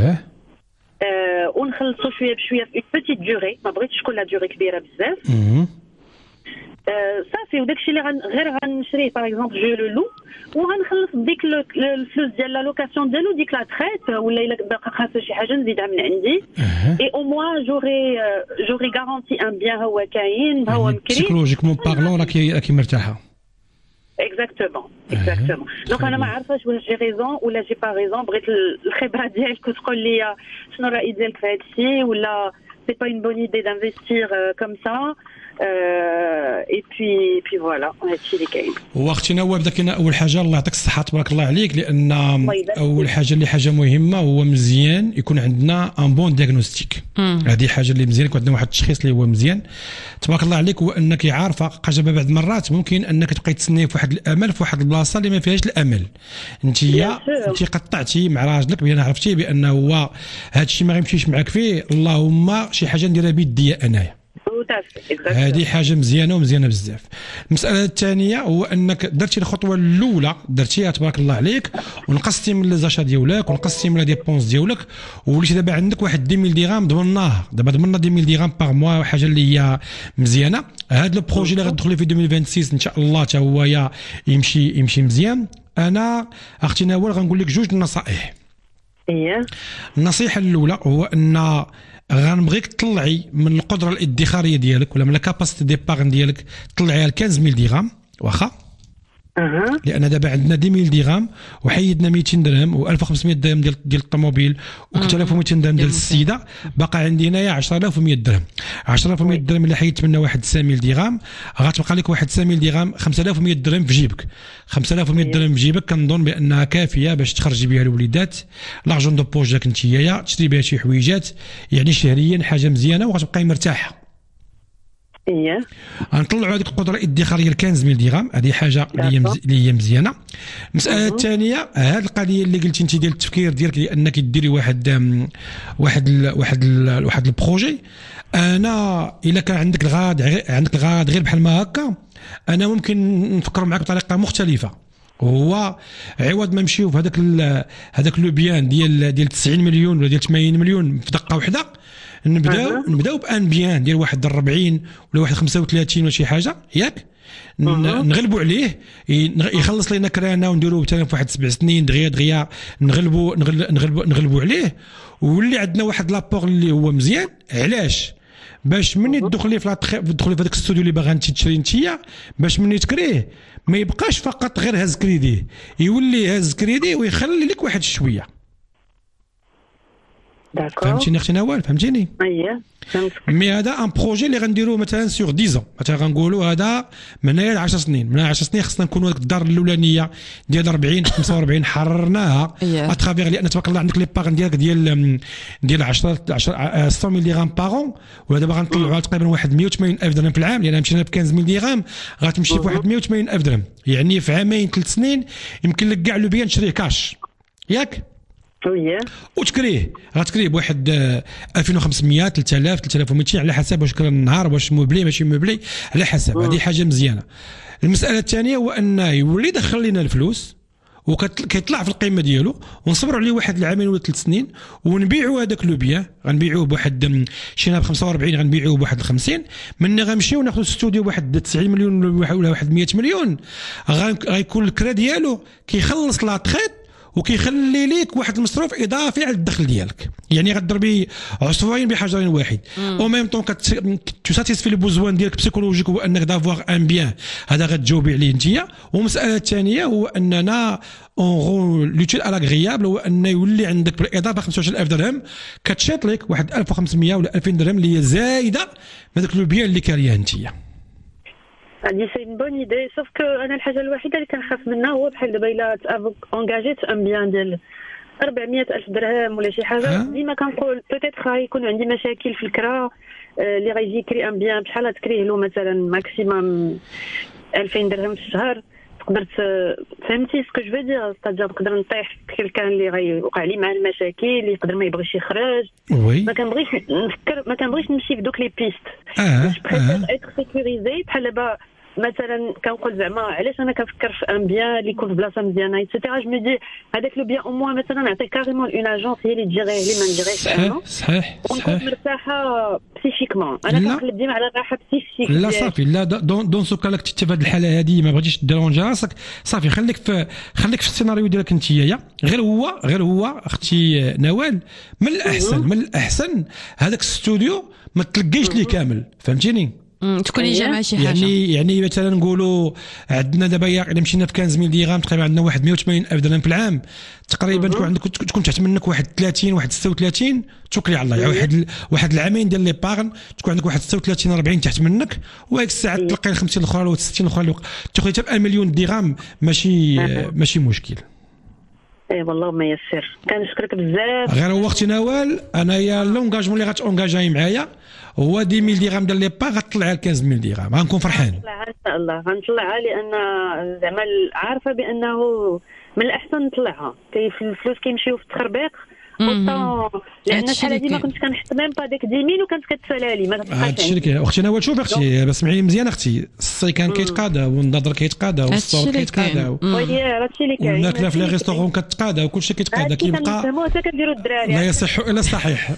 ونخلصوا شويه بشويه في بيتيت دوري، ما بغيتش تكون لا دوري كبيره بزاف صافي. وداكشي اللي غير غنشريه باغ اكزومبل جو لو لو وغنخلص ديك الفلوس ديال لا لوكاسيون ديالو ديك لا تريت، ولا الا باقا خاصو شي حاجه نزيدها من عندي اي او موان جوري جوري غارونتي ان بيان هو كاين هو مكري
سيكولوجيكمون بارلون راكي راكي مرتاحه.
اكزاكتومون اكزاكتومون. دونك انا ما عارفاش واش جي ريزون ولا جي با ريزون، بغيت الخبره ديالك تقول لي شنو الراي ديالك في هذا الشيء، ولا سي با اون بون ايدي دانفستير كوم سا اي بي بي فوالا هادشي اللي كاين.
واختي نواب داك اول حاجه الله يعطيك الصحه تبارك الله عليك، لان اول حاجه اللي حاجه مهمه هو مزيان يكون عندنا ان بون دياغنوستيك. هذه حاجه اللي مزيان يكون عندنا واحد التشخيص اللي هو مزيان تبارك الله عليك، هو انك عارفه قجبه بعض المرات ممكن انك تبقاي تسني في واحد الامل في واحد البلاصه اللي ما فيهاش الامل. انت انت قطعتي مع راجلك بان عرفتي بان هو هذا الشيء ما غيمشيش معك فيه، اللهم شي حاجه نديرها بيدي انايا. هذه حاجه مزيانه ومزيانه بزاف. المساله الثانيه هو انك درتي الخطوه الاولى درتيها تبارك الله عليك، ونقصتي من لي زاشا ديالك ونقصتي من لي ديبونس ديالك، وليتي دابا عندك واحد عشرين ميل درهم ضمناه، دابا ضمننا عشرين ميل درهم باغ موا، حاجه اللي هي مزيانه. هذا لو بروجي اللي غتدخلي في ألفين وستة وعشرين ان شاء الله حتى هو يمشي يمشي مزيان. انا اختي نوال غنقول لك جوج النصائح.
اييه
النصيحه الاولى هو ان غنبغيك تطلعي من القدره الادخاريه ديالك ولا من الكاباسيتي ديبارن ديالك تطلعيها ل خمسة ميل درهم واخا، اها لان دابا عندنا عشرين ميل درهم وحيدنا مئتين درهم و ألف وخمسمية درهم ديال ديال الطوموبيل و ثلاثة آلاف ومئتين درهم ديال السيده، باقي عندي هنايا عشرة آلاف ومئة درهم. عشرة آلاف ومئة درهم اللي حيدت منها واحد تسعة ميل درهم غتبقى لك واحد تسعة ميل درهم، خمسة آلاف ومئة درهم في جيبك. خمسة آلاف ومئة درهم في جيبك كنظن بانها كافيه باش تخرجي بها الوليدات، لارجون دو بوج داك نتيا تشري بها شي حويجات، يعني شهريا حاجه مزيانه وغتبقاي مرتاحه.
اييه
غنطلعوا هذيك القدره الادخاريه ل خمسة ميل درهم، هذه حاجه اللي هي مزيانه. المساله الثانيه هذه القضيه اللي قلتي انت ديال التفكير ديالك انك ديري واحد واحد واحد واحد البروجي. انا الا كان عندك الغرض عندك الغرض غير بحال ما هكا، انا ممكن نفكر معك بطريقه مختلفه. هو عوض ما نمشيو في هذاك هذاك لو بيان ديال ديال تسعين مليون ولا ديال ثمانين مليون في دقه واحده، نبداو نبداو بان بيان ديال واحد أربعين ولا واحد خمسة وثلاثين ولا شي حاجه ياك نغلبوا عليه يخلص لنا كرانا ونديروا مثلا في واحد سبع سنين دغيا دغيا نغلبوا نغلبوا نغلبوا عليه وولي عندنا واحد لابور اللي هو مزيان. علاش؟ باش مني تدخلي في تدخلي في هذاك الاستوديو اللي باغا انت تشري نتيا باش مني تكريه ما يبقاش فقط غير هز كريدي، يولي هز كريدي ويخلي لك واحد شويه. فهمتيني اختي نوال؟ فهمتيني؟
اييه فهمت.
مي هذا ان بروجي اللي غنديروه مثلا سيغ عشرة مثلا غنقولوا هذا من هنا ل عشر سنين، من عشر سنين خصنا نكونوا هذيك الدار الاولانيه ديال أربعين خمسة وأربعين حررناها اترافيغ لان تبارك الله عندك لي باغ ديالك ديال ديال عشرة عشرة مية درهم باغون، ولا دابا غنطلعوها تقريبا واحد مية وثمانين ألف درهم في العام لان مشينا ب خمسة مية درهم غتمشي في واحد مية وثمانين ألف درهم، يعني في عامين ثلاث سنين يمكن لك كاع لو بيان تشريه كاش ياك
وياه
وتكريه غتكريه بواحد ألفين وخمسمية ثلاثة آلاف ثلاثة آلاف ومئتين على حسب واش كان النهار واش موبلي ماشي موبلي على حسب. هذه حاجه مزيانه. المساله الثانيه هو انه يولي يدخل لنا الفلوس وكيطلع في القيمه ديالو ونصبروا عليه واحد العامين ولا ثلاث سنين ونبيعوا هذاك لو بيان غنبيعوه بواحد شينا ب خمسة وأربعين غنبيعوه بواحد خمسين، من غنمشيو ناخذ الاستوديو بواحد تسعين مليون ولا واحد مية مليون غيكون الكرا ديالو كيخلص لا تريت وكيخلي ليك واحد المصروف اضافي على الدخل ديالك، يعني غتضربي عصفورين بحجر واحد. او ميم طون كتساتيسفي البوزوان ديالك بسيكولوجيك هو انك دافواغ ان بيان هذا غتجاوبي عليه انت. والمساله الثانيه هو اننا اون لوتيل الاغريابل هو ان يولي عندك بالاضافه خمسة وعشرين ألف درهم كتشيط لك واحد ألف وخمسمية ولا ألفين درهم اللي هي زايده من داك لو بيان اللي كاريها انت.
هادي سي بون ايدي سوف كو انا الحاجه الوحيده اللي كنخاف منها هو بحال دابا الا اونجاجيت ان بيان ديال أربعمية ألف درهم ولا شي حاجه ديما كنقول بوتيتر غيكون عندي مشاكل في الكرا اللي غيجي يكري ان بيان بشحال تكريه له مثلا ماكسيموم ألفين درهم في الشهر تقدر فهمتي سكو جو دير ستادير نقدر نطيح كلكان اللي غيوقع لي مع المشاكل اللي يقدر ما يبغيش يخرج. ما كنبغيش نفكر ما كنبغيش نمشي في دوك لي بيست باش بريفير ايتر سيكوريزي بحال دابا مثلا كنقول زعما علاش انا كنفكر في ان بيان اللي يكون في بلاصه مزيانه ايتترا جو مي دي هذاك لو بيان او موان مثلا نعطي كاريمون اون اجونس هي اللي تجيريه لي ما نديريش انا
صحيح
ونكون مرتاحه بسيشيكمون. انا كنقلب ديما على الراحه بسيشيك
لا صافي لا دون دون سو كالك تي في هذه الحاله هذه ما بغيتيش ديرونجي راسك صافي خليك في خليك في السيناريو ديالك انت يا غير هو غير هو اختي نوال من الاحسن من الاحسن هذاك الاستوديو ما تلقيش ليه كامل فهمتيني
تكوني جامعه شي حاجه
يعني يعني مثلا نقولوا عندنا دابا الا مشينا في خمسة مية درهم تقريبا عندنا واحد مية وثمانين ألف درهم في العام تقريبا تكون عندك تكون تحت منك واحد ثلاثين واحد ستة وثلاثين توكلي على الله واحد واحد العامين ديال لي باغن تكون عندك واحد ستة وثلاثين أربعين تحت منك وهيك الساعه تلقى خمسين الاخرى ولا ستين الاخرى تاخذ حتى مليون درهم ماشي ماشي مشكل.
اي والله ما يسر كنشكرك بزاف.
غير هو اختي نوال انايا لونغاجمون اللي غتونغاجاي معايا هو عشرة مية درهم ديال لي با غتطلع على خمسة مية درهم غنكون فرحان
ان شاء الله غنطلعها لان زعما عارفه بانه من الاحسن نطلعها كيف الفلوس كيمشيو في التخربيق لان شحال هادي ما كنتش كنحط ميم با ديك عشرين وكانت كتسالى لي ما كتبقاش
هادشي اختي نوال شوف اختي بسمعيني مزيان اختي الصي كان كيتقادا والنظر كيتقادا والصور كيتقادا
وي هادشي اللي كاين
والماكله في لي ريستورون كتقادا وكلشي كيتقادا كيبقى
كنفهموا حتى كنديروا الدراري
لا يصح الا الصحيح.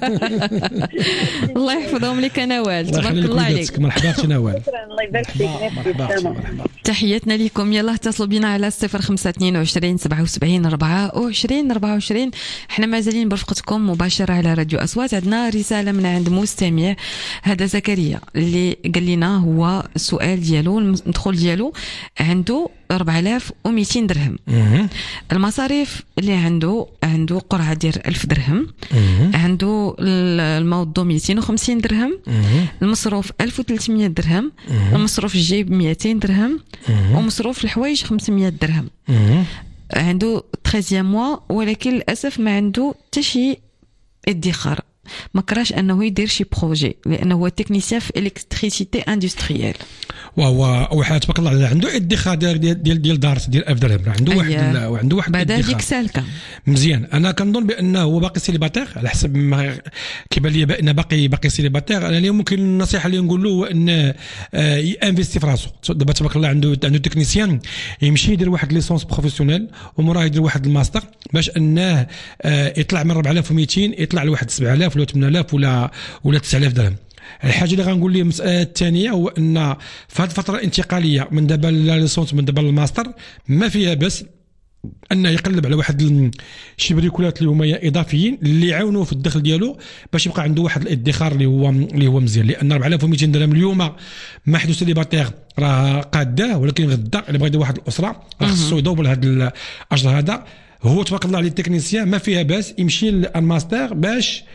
الله يحفظهم لك نوال تبارك الله عليك.
مرحبا اختي نوال
الله يبارك فيك
تحياتنا لكم. يلا اتصلوا بنا على صفر خمسة اثنين وعشرين سبعة وسبعين أربعة وعشرين أربعة وعشرين. احنا مازالين برفقتكم مباشره على راديو أصوات. عندنا رساله من عند مستمع هذا زكريا اللي قال لنا هو السؤال ديالو المدخول ديالو عنده أربعة آلاف ومئتين درهم المصاريف اللي عنده عنده قرعه ديال ألف درهم عنده الموضوع مئتين وخمسين درهم المصروف ألف وثلاثمية درهم ومصروف الجيب مئتين درهم ومصروف الحوايج خمسمية درهم عنده ثلاثة موا ولكن للاسف ما عنده حتى شي ادخار ما كراش انه يدير شي بروجي لانه هو تكنيسيان في الكتريسيتي اندستريال.
وهو واحد تبارك الله عليه عنده ادخار ديال ديال ديال دار ديال ألف درهم، عنده واحد
أيه.
وعنده واحد
بعد هذيك سالكه
مزيان. انا كنظن بانه هو باقي سيليباتير على حسب ما كيبان لي بان باقي باقي سيليباتير. انا اليوم ممكن النصيحه اللي نقول له هو ان ينفيستي في راسو. دابا تبارك الله عنده عنده تكنيسيان يمشي يدير واحد ليسونس بروفيسيونيل وموراه يدير واحد الماستر باش انه يطلع من أربعة آلاف ومئتين يطلع لواحد سبعة آلاف ولا ثمانية آلاف ولا ولا تسعة آلاف درهم. الحاجه اللي غنقول ليه المساله الثانيه هو ان في هذه الفتره الانتقاليه من دابا لليسونس من دابا للماستر ما فيها بس انه يقلب على واحد شي بريكولات اللي هما اضافيين اللي يعاونوه في الدخل ديالو باش يبقى عنده واحد الادخار اللي هو اللي هو مزيان. لان أربعة آلاف ومئتين درهم اليوم ما حدو سيليباتير راه قاده، ولكن غدا الا بغى يدير واحد الاسره راه خصو يدوبل هذا الاجر هذا. هو تبارك الله عليه التكنيسيان ما فيها باس يمشي للماستر باش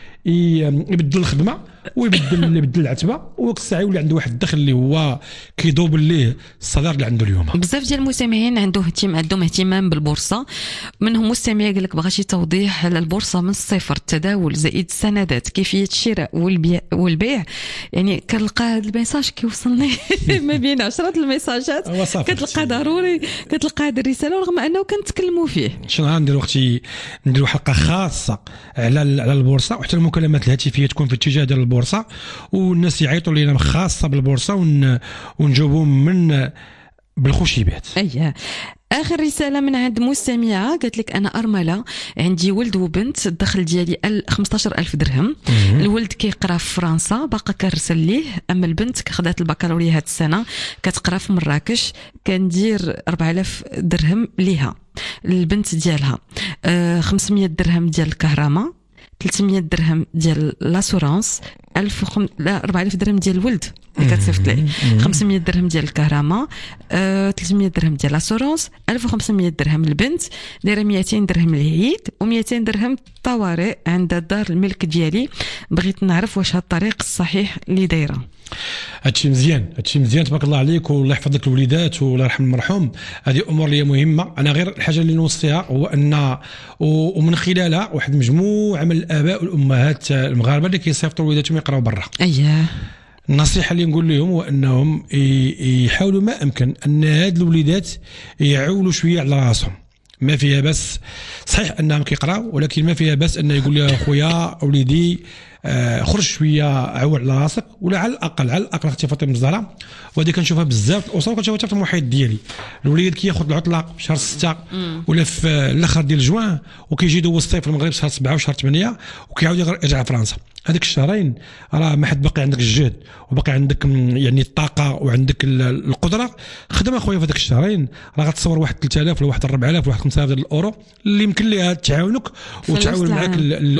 يبدل الخدمه ويبدل يبدل العتبه ووقت الساعه يولي عنده واحد الدخل اللي هو كيدوبل ليه الصدر اللي عنده اليوم.
بزاف ديال المستمعين عنده اهتمام عندهم اهتمام بالبورصه، منهم مستمع قال لك بغى شي توضيح على البورصه من الصفر، التداول زائد السندات، كيفيه الشراء والبيع والبيع. يعني كنلقى هذا الميساج كيوصلني ما بين عشرات الميساجات كتلقى ضروري كتلقى هذه الرساله رغم انه كنتكلموا فيه.
شنو غندير وقتي نديروا حلقه خاصه على على البورصه وحتى المكالمات الهاتفيه تكون في اتجاه ديال البورصه والناس يعيطوا لينا خاصه بالبورصه ون... ونجاوبهم من بالخشيبات.
اييه. اخر رساله من عند مستمعه قالت لك انا ارمله عندي ولد وبنت، الدخل ديالي خمسطاش ألف درهم. الولد كيقرا في فرنسا باقا كنرسل ليه، اما البنت خدات البكالوريا هاد السنه كتقرا في مراكش، كندير أربعة آلاف درهم ليها البنت ديالها، آه خمسمية درهم ديال الكهرباء، ثلاثمية درهم ديال لاسورانس، ألف وخم... لا أربعة آلاف درهم ديال الولد اللي كتصيفط ليه، خمسمية درهم ديال الكهرباء، آه، ثلاثمية درهم ديال لاسورانس، ألف وخمسمية درهم البنت، دايره مئتين درهم العيد و200 درهم طوارئ عند دار الملك ديالي. بغيت نعرف واش هاد الطريق الصحيح اللي دايره.
هادشي مزيان هادشي مزيان تبارك الله عليك والله يحفظ لك الوليدات والله يرحم المرحوم. هذه امور اللي مهمه. انا غير الحاجه اللي نوصيها هو ان ومن خلالها واحد مجموعه من الاباء والامهات المغاربه اللي كيصيفطوا وليداتهم يقراوا برا.
اييه.
النصيحه اللي نقول لهم هو انهم يحاولوا ما امكن ان هاد الوليدات يعولوا شويه على راسهم. ما فيها بس صحيح انهم كيقراو ولكن ما فيها بس انه يقول لي اخويا وليدي آه خرج شويه عول على راسك، ولا على الاقل على الاقل اختي فاطمه الزهراء وهذه كنشوفها بزاف الاسر كنشوفها حتى في المحيط ديالي. الوليد كياخذ العطله في شهر ستة ولا في الاخر ديال جوان وكيجي يدوز الصيف في المغرب شهر سبعة وشهر ثمانية وكيعاود يرجع فرنسا. هذيك الشهرين راه ما حد باقي عندك الجهد وباقي عندك يعني الطاقه وعندك القدره، خدم اخويا في هذيك الشهرين راه غتصور واحد ثلاثة آلاف ولا واحد أربعة آلاف ولا واحد خمسة آلاف ديال الاورو اللي يمكن ليها تعاونك وتعاون معك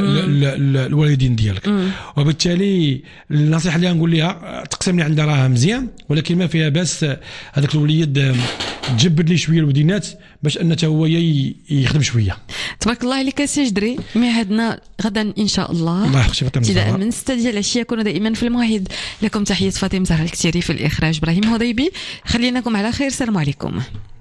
الوالدين ديالك. وبالتالي النصيحه اللي نقول لها تقسم لي عندها راه مزيان، ولكن ما فيها بس هذاك الوليد تجبد لي شويه الودينات باش ان هو يخدم شويه.
تبارك الله عليك سي جدري. ميعادنا غدا ان شاء الله.
الله يخليك فاطمه
ابتداء من ستة ديال العشيه. كونوا دائما في الموعد. لكم تحيه فاطمه زهراء الكتيري، في الاخراج ابراهيم هضيبي. خليناكم على خير. السلام عليكم.